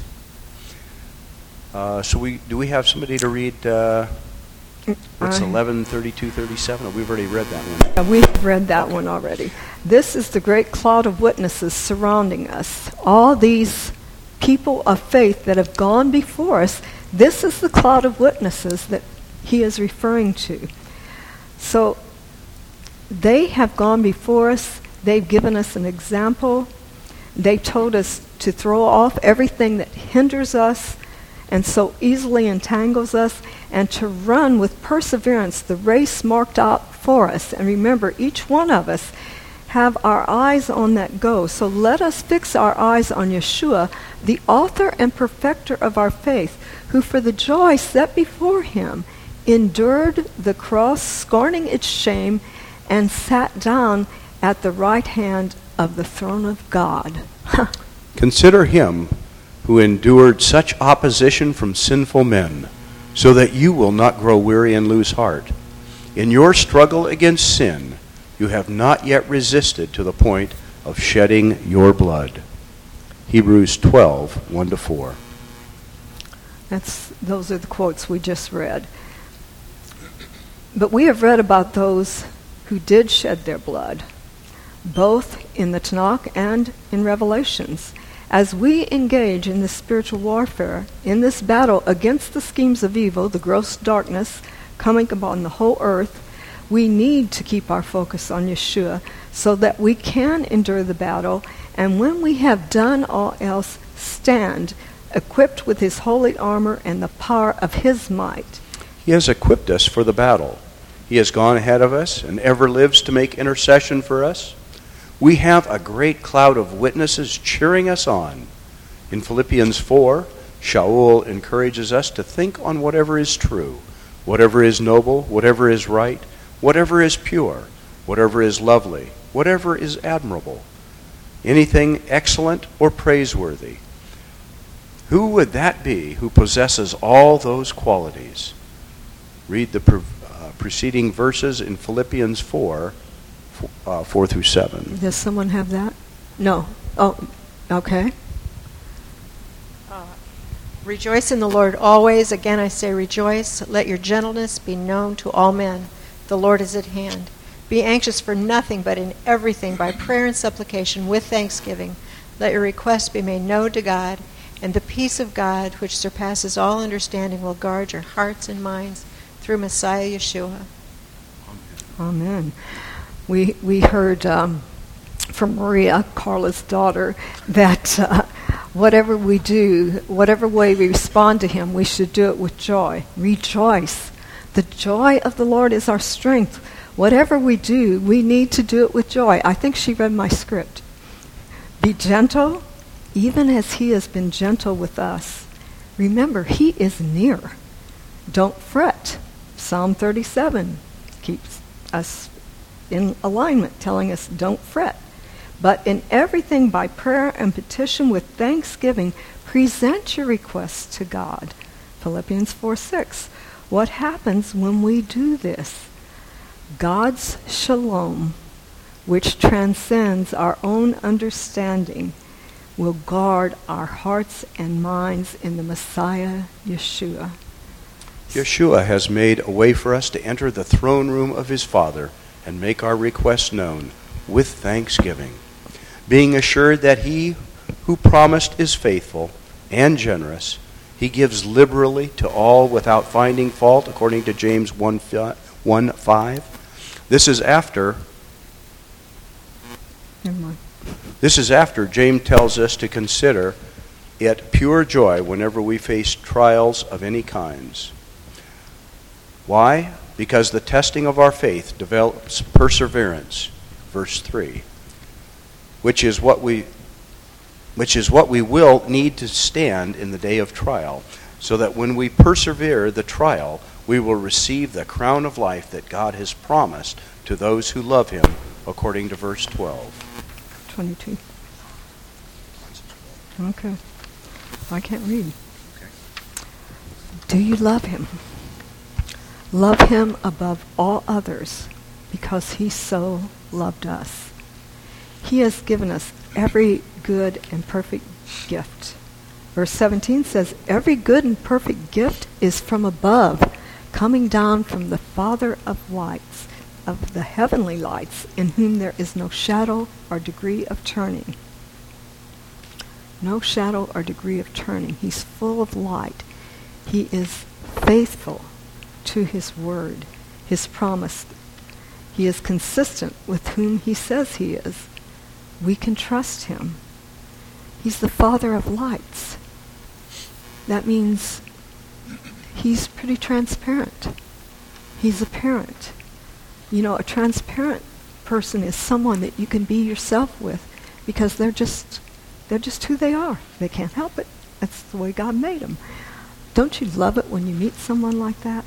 Uh, so we do we have somebody to read? Uh, it's eleven thirty-two thirty-seven. We've already read that one. Yeah, we've read that one already. This is the great cloud of witnesses surrounding us. All these people of faith that have gone before us. This is the cloud of witnesses that he is referring to. So they have gone before us. They've given us an example. They told us to throw off everything that hinders us and so easily entangles us, and to run with perseverance the race marked out for us. And remember, each one of us have our eyes on that goal. So let us fix our eyes on Yeshua, the author and perfecter of our faith, who for the joy set before him endured the cross, scorning its shame, and sat down at the right hand of the throne of God. Consider him who endured such opposition from sinful men, so that you will not grow weary and lose heart. In your struggle against sin, you have not yet resisted to the point of shedding your blood. Hebrews twelve, one to four. That's, those are the quotes we just read. But we have read about those who did shed their blood, both in the Tanakh and in Revelations. As we engage in this spiritual warfare, in this battle against the schemes of evil, the gross darkness coming upon the whole earth, we need to keep our focus on Yeshua so that we can endure the battle, and when we have done all else, stand, equipped with his holy armor and the power of his might. He has equipped us for the battle. He has gone ahead of us and ever lives to make intercession for us. We have a great cloud of witnesses cheering us on. In Philippians four, Shaul encourages us to think on whatever is true, whatever is noble, whatever is right, whatever is pure, whatever is lovely, whatever is admirable, anything excellent or praiseworthy. Who would that be who possesses all those qualities? Read the pre- uh, preceding verses in Philippians four, uh, four through seven. Does someone have that? No. Oh, okay. Uh, rejoice in the Lord always. Again I say rejoice. Let your gentleness be known to all men. The Lord is at hand. Be anxious for nothing, but in everything, by prayer and supplication, with thanksgiving, let your requests be made known to God, and the peace of God, which surpasses all understanding, will guard your hearts and minds through Messiah Yeshua. Amen. We we heard um, from Maria, Carla's daughter, that uh, whatever we do, whatever way we respond to him, we should do it with joy. Rejoice. The joy of the Lord is our strength. Whatever we do, we need to do it with joy. I think she read my script. Be gentle, even as he has been gentle with us. Remember, he is near. Don't fret. Psalm thirty-seven keeps us in alignment, telling us don't fret. But in everything by prayer and petition with thanksgiving, present your requests to God. Philippians four six. What happens when we do this? God's shalom, which transcends our own understanding, will guard our hearts and minds in the Messiah, Yeshua. Yeshua has made a way for us to enter the throne room of his Father and make our requests known with thanksgiving, being assured that he who promised is faithful and generous. He gives liberally to all without finding fault, according to James one five. This is after Never mind. This is after James tells us to consider it pure joy whenever we face trials of any kinds. Why? Because the testing of our faith develops perseverance, verse three, which is what we which is what we will need to stand in the day of trial, so that when we persevere the trial, we will receive the crown of life that God has promised to those who love him, according to verse twelve. twenty-two. Okay. I can't read. Okay. Do you love him? Love him above all others, because he so loved us. He has given us every good and perfect gift. Verse seventeen says, every good and perfect gift is from above, coming down from the Father of lights, of the heavenly lights, in whom there is no shadow or degree of turning. No shadow or degree of turning. He's full of light. He is faithful to his word, his promise. He is consistent with whom he says he is. We can trust him. He's the Father of lights. That means he's pretty transparent. He's apparent. You know, a transparent person is someone that you can be yourself with, because they're just they're just who they are. They can't help it. That's the way God made them. Don't you love it when you meet someone like that?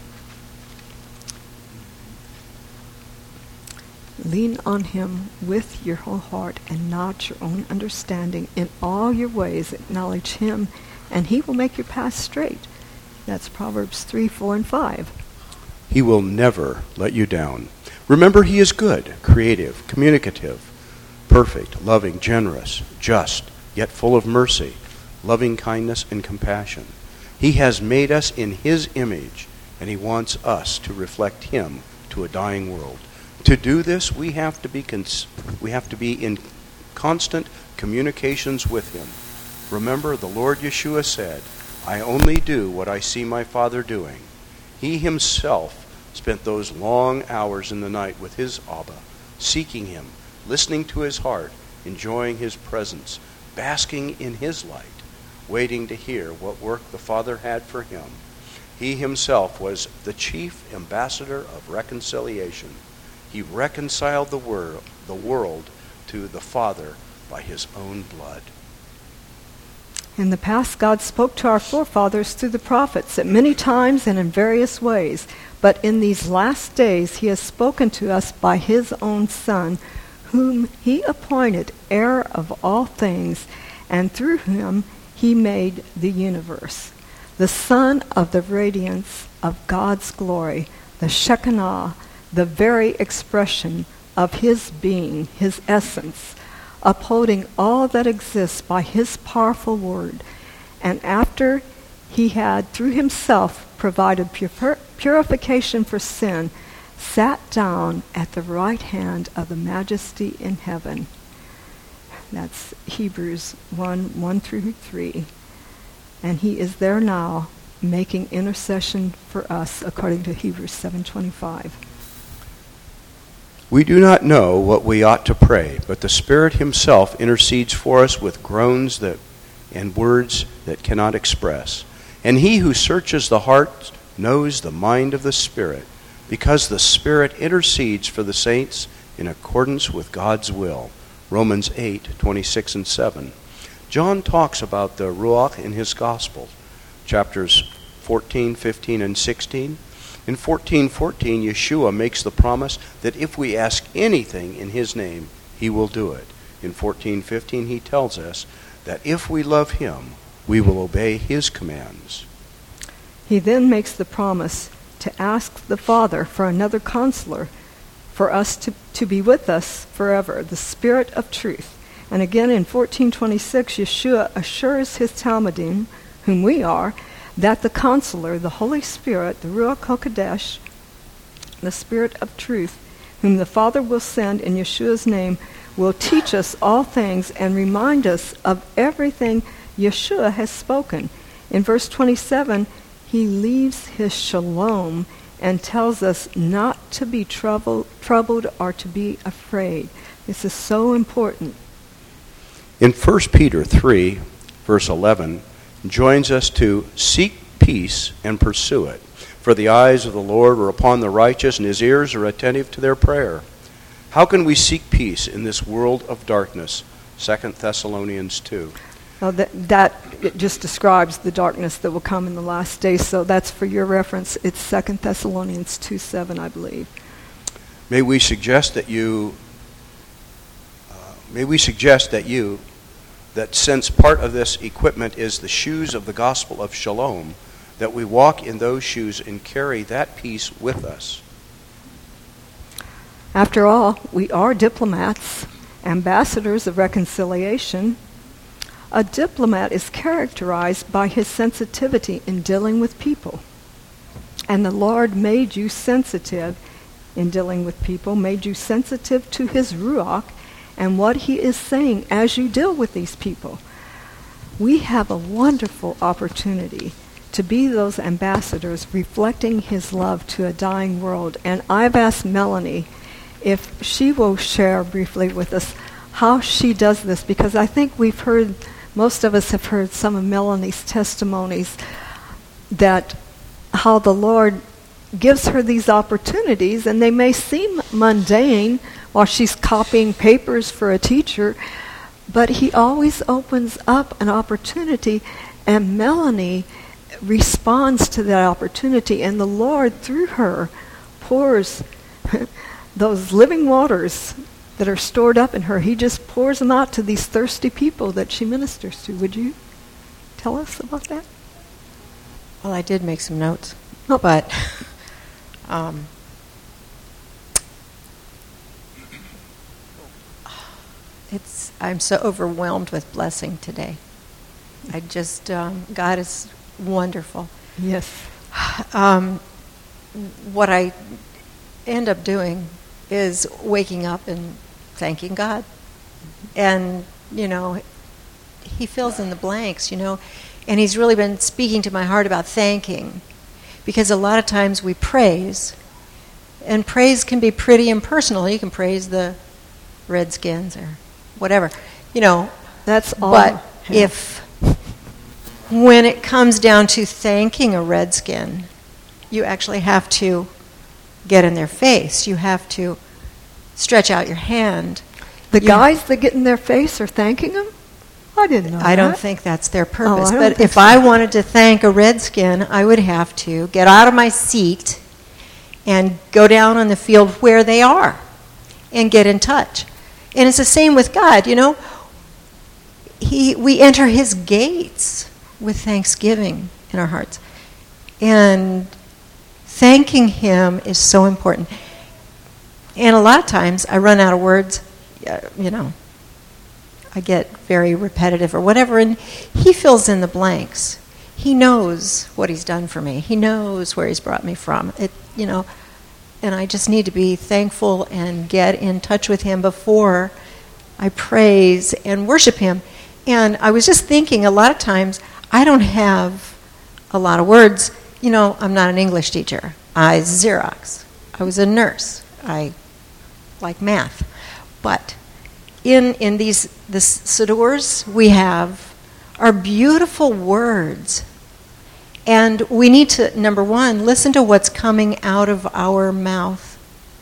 Lean on him with your whole heart and not your own understanding. In all your ways acknowledge him, and he will make your path straight. That's Proverbs three, four, and five. He will never let you down. Remember, he is good, creative, communicative, perfect, loving, generous, just, yet full of mercy, loving kindness and compassion. He has made us in his image, and he wants us to reflect him to a dying world. To do this, we have to be cons- we have to be in constant communications with him. Remember, the Lord Yeshua said, "I only do what I see my Father doing." He himself spent those long hours in the night with his Abba, seeking him, listening to his heart, enjoying his presence, basking in his light, waiting to hear what work the Father had for him. He himself was the chief ambassador of reconciliation. He reconciled the world, the world to the Father by his own blood. In the past, God spoke to our forefathers through the prophets at many times and in various ways. But in these last days, he has spoken to us by his own Son, whom he appointed heir of all things, and through him he made the universe. The Son of the radiance of God's glory, the Shekinah, the very expression of his being, his essence, upholding all that exists by his powerful word. And after he had, through himself, provided pur- purification for sin, sat down at the right hand of the Majesty in heaven. That's Hebrews one, one through three. And he is there now, making intercession for us, according to Hebrews seven twenty-five. We do not know what we ought to pray, but the Spirit himself intercedes for us with groans that and words that cannot express. And he who searches the heart knows the mind of the Spirit, because the Spirit intercedes for the saints in accordance with God's will. Romans eight, twenty-six and seven. John talks about the Ruach in his Gospel, chapters fourteen, fifteen, and sixteen. In fourteen fourteen, Yeshua makes the promise that if we ask anything in his name, he will do it. In fourteen fifteen, he tells us that if we love him, we will obey his commands. He then makes the promise to ask the Father for another counselor, for us to, to be with us forever, the Spirit of truth. And again in fourteen twenty-six, Yeshua assures his Talmudim, whom we are, that the counselor, the Holy Spirit, the Ruach HaKodesh, the Spirit of truth, whom the Father will send in Yeshua's name, will teach us all things and remind us of everything Yeshua has spoken. In verse twenty-seven, he leaves his shalom and tells us not to be troubled, troubled or to be afraid. This is so important. In First Peter three, verse eleven, joins us to seek peace and pursue it. For the eyes of the Lord are upon the righteous, and his ears are attentive to their prayer. How can we seek peace in this world of darkness? Second Thessalonians two. Now that, that it just describes the darkness that will come in the last days, so that's for your reference. It's Second Thessalonians two seven, I believe. May we suggest that you, uh, may we suggest that you, that since part of this equipment is the shoes of the gospel of shalom, that we walk in those shoes and carry that peace with us. After all, we are diplomats, ambassadors of reconciliation. A diplomat is characterized by his sensitivity in dealing with people. And the Lord made you sensitive in dealing with people, made you sensitive to his Ruach and what he is saying as you deal with these people. We have a wonderful opportunity to be those ambassadors reflecting his love to a dying world. And I've asked Melanie if she will share briefly with us how she does this, because I think we've heard, most of us have heard some of Melanie's testimonies, that how the Lord gives her these opportunities, and they may seem mundane, while she's copying papers for a teacher. But he always opens up an opportunity, and Melanie responds to that opportunity, and the Lord, through her, pours those living waters that are stored up in her. He just pours them out to these thirsty people that she ministers to. Would you tell us about that? Well, I did make some notes, oh. but um, it's I'm so overwhelmed with blessing today. I just um, God is wonderful. Yes. Um, what I end up doing is waking up and thanking God, and you know, He fills in the blanks. You know. And he's really been speaking to my heart about thanking, because a lot of times we praise, and praise can be pretty impersonal. You can praise the Redskins or whatever, you know. That's all. But yeah. if, when it comes down to thanking a Redskin, you actually have to get in their face. You have to stretch out your hand. The you guys that get in their face are thanking them? I didn't know I that. don't think that's their purpose. Oh, but if so. I wanted to thank a Redskin, I would have to get out of my seat and go down on the field where they are and get in touch. And it's the same with God, you know. He, we enter His gates with thanksgiving in our hearts. And thanking Him is so important. And a lot of times I run out of words, you know. I get very repetitive or whatever, and He fills in the blanks. He knows what He's done for me. He knows where He's brought me from. It, you know, and I just need to be thankful and get in touch with Him before I praise and worship Him. And I was just thinking, a lot of times I don't have a lot of words. You know, I'm not an English teacher. I Xerox. I was a nurse. I like math, but In in these the sidurs we have are beautiful words, and we need to, number one, listen to what's coming out of our mouth.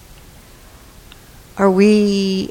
Are we,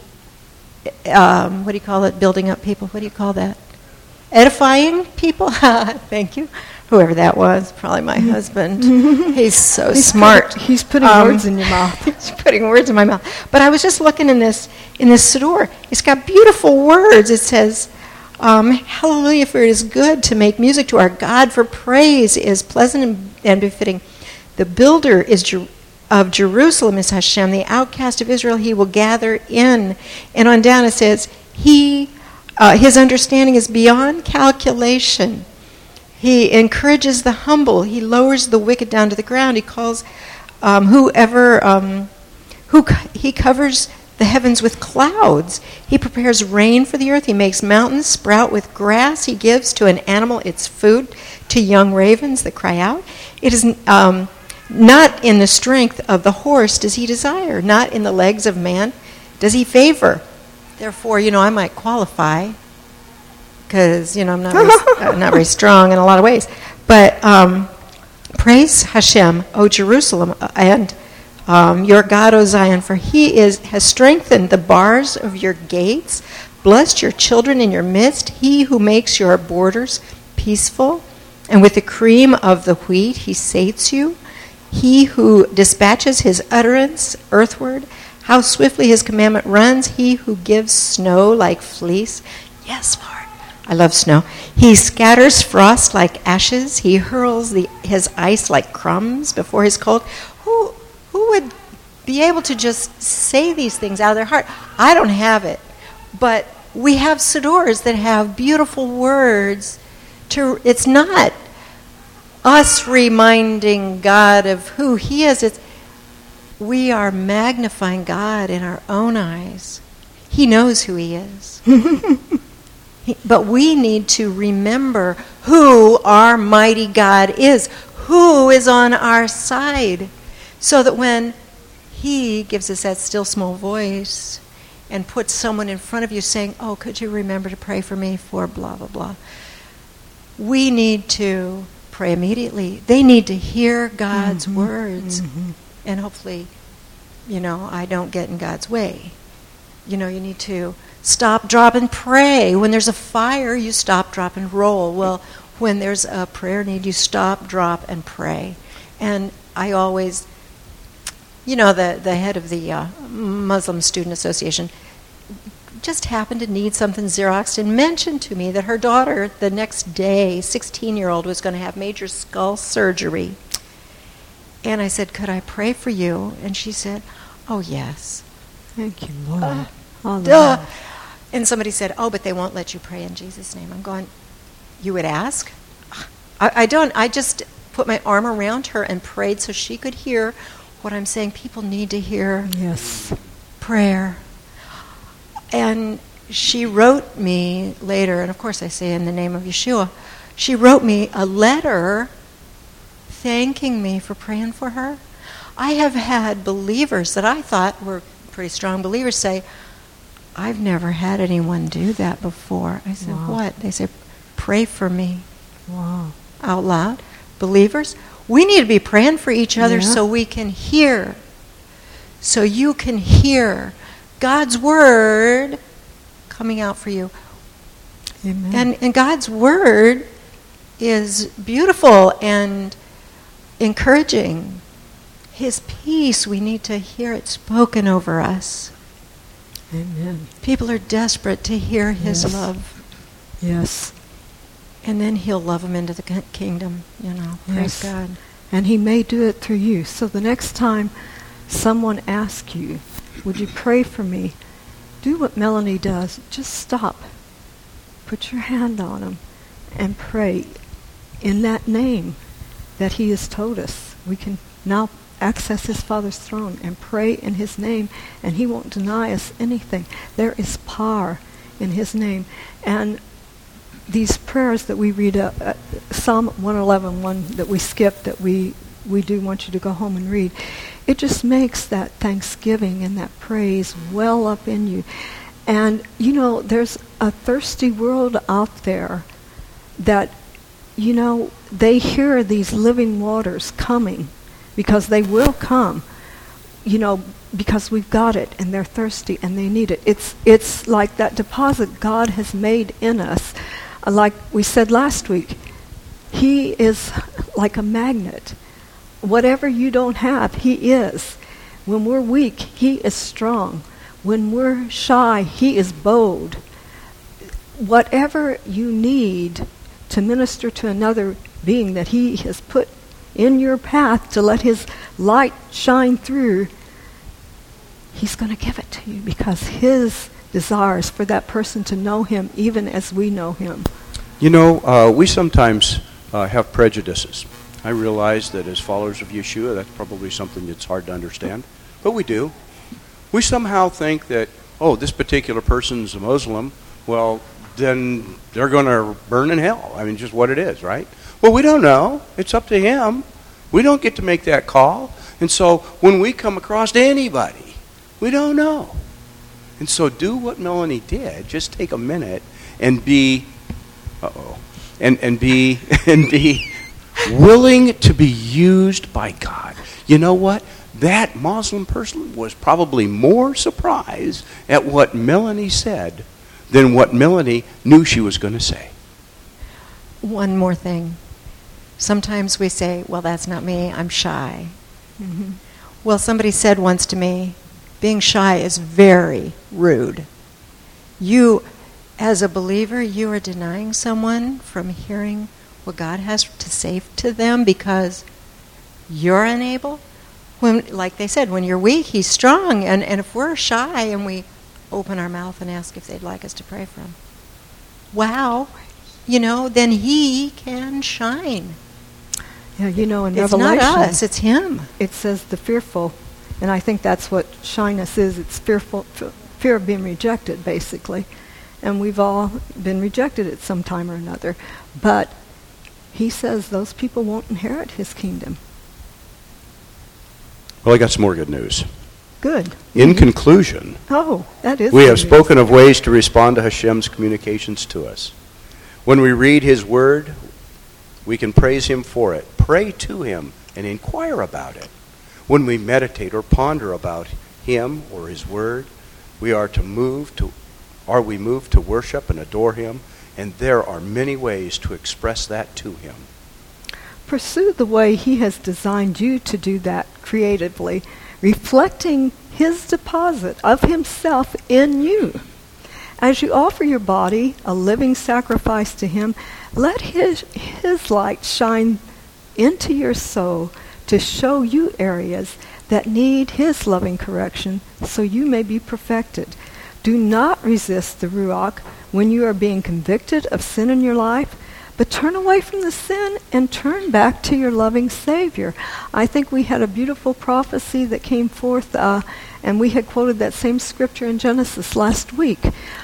um, what do you call it? Building up people. What do you call that? Edifying people. Thank you. Whoever that was, probably my husband. He's so he's smart. Put, he's putting um, words in your mouth. He's putting words in my mouth. But I was just looking in this in this siddur. It's got beautiful words. It says, um, "Hallelujah! For it is good to make music to our God. For praise is pleasant and, and befitting. The builder is Jer- of Jerusalem is Hashem. The outcast of Israel He will gather in." And on down it says, "He, uh, His understanding is beyond calculation." He encourages the humble. He lowers the wicked down to the ground. He calls um, whoever, um, who co- he covers the heavens with clouds. He prepares rain for the earth. He makes mountains sprout with grass. He gives to an animal its food, to young ravens that cry out. It is um, not in the strength of the horse does He desire, not in the legs of man does He favor. Therefore, you know, I might qualify, because, you know, I'm not very, uh, not very strong in a lot of ways. But um, praise Hashem, O Jerusalem, and um, your God, O Zion, for He is has strengthened the bars of your gates, blessed your children in your midst, He who makes your borders peaceful, and with the cream of the wheat He sates you, He who dispatches His utterance earthward, how swiftly His commandment runs, He who gives snow like fleece. Yes, Lord. I love snow. He scatters frost like ashes. He hurls the, his ice like crumbs before His cold. Who who would be able to just say these things out of their heart? I don't have it. But we have sidurs that have beautiful words. To It's not us reminding God of who He is. It's, we are magnifying God in our own eyes. He knows who He is. But we need to remember who our mighty God is, who is on our side, so that when He gives us that still small voice and puts someone in front of you saying, "Oh, could you remember to pray for me for blah, blah, blah," we need to pray immediately. They need to hear God's mm-hmm. words. Mm-hmm. And hopefully, you know, I don't get in God's way. you know, you need to stop, drop, and pray. When there's a fire, you stop, drop, and roll. Well, when there's a prayer need, you stop, drop, and pray. And I always, you know, the, the head of the uh, Muslim Student Association just happened to need something Xeroxed and mentioned to me that her daughter, the next day, sixteen-year-old, was going to have major skull surgery. And I said, could I pray for you? And she said, oh, yes. Thank you, Lord. Uh, oh, duh. Lord. And somebody said, oh, but they won't let you pray in Jesus' name. I'm going, you would ask? I, I don't. I just put my arm around her and prayed so she could hear what I'm saying. People need to hear yes. prayer. And she wrote me later, and of course I say in the name of Yeshua, she wrote me a letter thanking me for praying for her. I have had believers that I thought were pretty strong believers say, I've never had anyone do that before. I said, wow. what? They said, pray for me. Wow. Out loud. Believers, we need to be praying for each other yeah. so we can hear. So you can hear God's word coming out for you. Amen. And, and God's word is beautiful and encouraging. His peace, we need to hear it spoken over us. Amen. People are desperate to hear His yes. love. Yes. And then He'll love them into the kingdom, you know. Praise yes. God. And He may do it through you. So the next time someone asks you, would you pray for me? Do what Melanie does. Just stop. Put your hand on them and pray in that name that He has told us. We can now access His Father's throne and pray in His name, and He won't deny us anything. There is power in His name. And these prayers that we read, uh, uh, Psalm one eleven, one that we skipped, that we, we do want you to go home and read, it just makes that thanksgiving and that praise well up in you. And, you know, there's a thirsty world out there that, you know, they hear these living waters coming, because they will come, you know, because we've got it, and they're thirsty, and they need it. It's it's like that deposit God has made in us. Uh, like we said last week, He is like a magnet. Whatever you don't have, He is. When we're weak, He is strong. When we're shy, He is bold. Whatever you need to minister to another being that He has put in your path to let His light shine through, He's going to give it to you, because His desire is for that person to know Him even as we know Him. You know, uh, we sometimes uh, have prejudices. I realize that as followers of Yeshua, that's probably something that's hard to understand, but we do. We somehow think that, oh, this particular person's a Muslim, well, then they're going to burn in hell. I mean, just what it is, right? Well, we don't know. It's up to him. We don't get to make that call. And so when we come across anybody, we don't know. And so do what Melanie did. Just take a minute and be, uh-oh, and, and be, and be willing to be used by God. You know what? That Muslim person was probably more surprised at what Melanie said than what Melanie knew she was going to say. One more thing. Sometimes we say, well, that's not me, I'm shy. Mm-hmm. Well, somebody said once to me, being shy is very rude. You, as a believer, you are denying someone from hearing what God has to say to them because you're unable. When, like they said, when you're weak, He's strong. And, and if we're shy and we open our mouth and ask if they'd like us to pray for them, wow, you know, then He can shine. Yeah, you know, in It's Revelation, not us, it's Him. It says the fearful, and I think that's what shyness is. It's fearful, f- fear of being rejected, basically. And we've all been rejected at some time or another. But He says those people won't inherit His kingdom. Well, I got some more good news. Good. In Mm-hmm. conclusion, Oh, that is we good have news. spoken of ways to respond to Hashem's communications to us. When we read His Word, we can praise Him for it, pray to Him, and inquire about it. When we meditate or ponder about Him or His Word, We are to move to, are we moved to worship and adore him? And there are many ways to express that to him. Pursue the way he has designed you to do that creatively, reflecting his deposit of himself in you. As you offer your body a living sacrifice to him, let his, his light shine into your soul to show you areas that need his loving correction so you may be perfected. Do not resist the Ruach when you are being convicted of sin in your life, but turn away from the sin and turn back to your loving Savior. I think we had a beautiful prophecy that came forth, uh, and we had quoted that same scripture in Genesis last week.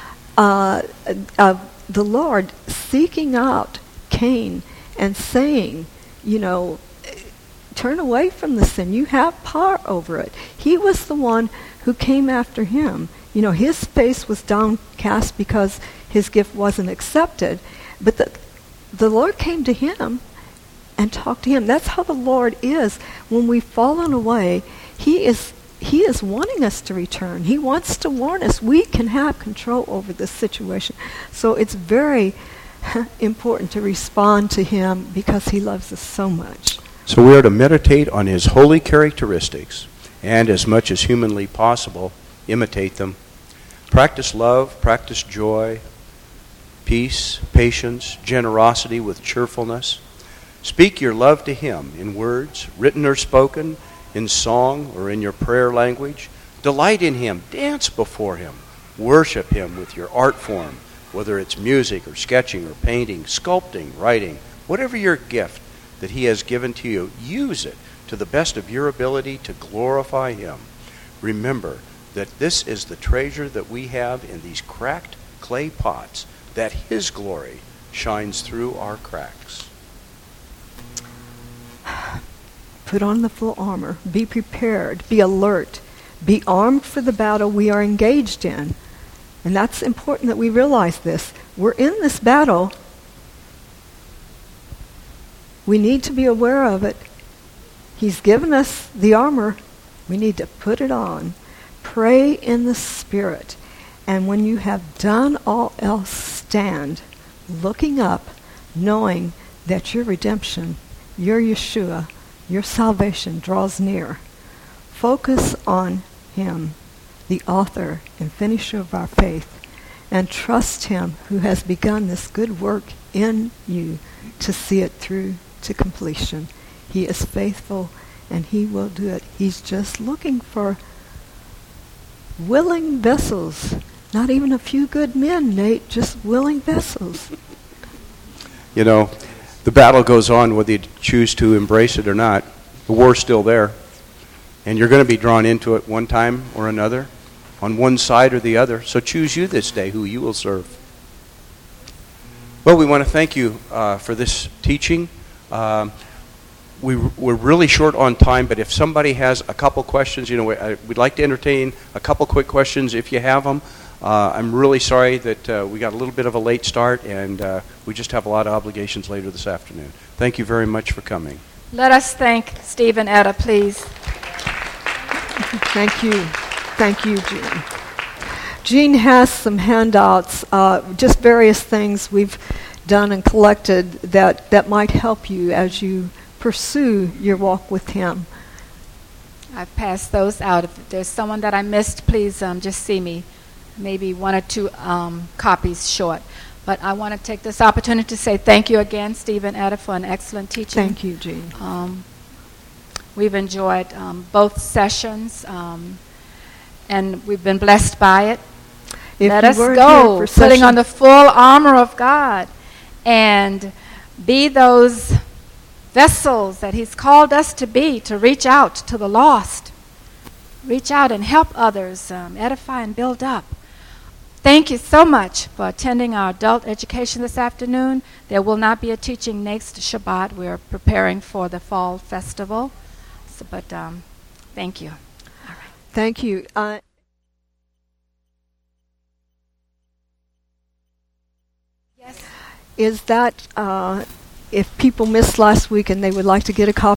Uh, uh, the Lord seeking out Cain and saying, you know, turn away from the sin. You have power over it. He was the one who came after him. You know, his face was downcast because his gift wasn't accepted. But the, the Lord came to him and talked to him. That's how the Lord is. When we've fallen away, he is He is wanting us to return. He wants to warn us. We can have control over this situation. So it's very important to respond to him because he loves us so much. So we are to meditate on his holy characteristics and, as much as humanly possible, imitate them. Practice love, practice joy, peace, patience, generosity with cheerfulness. Speak your love to him in words, written or spoken, in song or in your prayer language. Delight in him. Dance before him. Worship him with your art form, whether it's music or sketching or painting, sculpting, writing, whatever your gift that he has given to you, use it to the best of your ability to glorify him. Remember that this is the treasure that we have in these cracked clay pots, that his glory shines through our cracks. Put on the full armor. Be prepared. Be alert. Be armed for the battle we are engaged in. And that's important that we realize this. We're in this battle. We need to be aware of it. He's given us the armor. We need to put it on. Pray in the Spirit. And when you have done all else, stand, looking up, knowing that your redemption, your Yeshua, your salvation draws near. Focus on him, the author and finisher of our faith, and trust him who has begun this good work in you to see it through to completion. He is faithful and he will do it. He's just looking for willing vessels. Not even a few good men, Nate, just willing vessels. You know, the battle goes on whether you choose to embrace it or not. The war's still there. And you're going to be drawn into it one time or another, on one side or the other. So choose you this day who you will serve. Well, we want to thank you uh, for this teaching. Um, we, we're really short on time, but if somebody has a couple questions, you know, we, I, we'd like to entertain a couple quick questions if you have them. Uh, I'm really sorry that uh, we got a little bit of a late start, and uh, we just have a lot of obligations later this afternoon. Thank you very much for coming. Let us thank Stephen Etta, please. Thank you. Thank you, Jean. Jean has some handouts, uh, just various things we've done and collected that, that might help you as you pursue your walk with him. I've passed those out. If there's someone that I missed, please um, just see me. Maybe one or two um, copies short. But I want to take this opportunity to say thank you again, Stephen Etta, for an excellent teaching. Thank you, Jean. Um, we've enjoyed um, both sessions, um, and we've been blessed by it. If Let you us weren't go, here for putting session- on the full armor of God, and be those vessels that he's called us to be, to reach out to the lost. Reach out and help others, um, edify and build up. Thank you so much for attending our adult education this afternoon. There will not be a teaching next Shabbat. We're preparing for the fall festival. So, but um, thank you. All right. Thank you. Uh, yes. Is that uh, if people missed last week and they would like to get a copy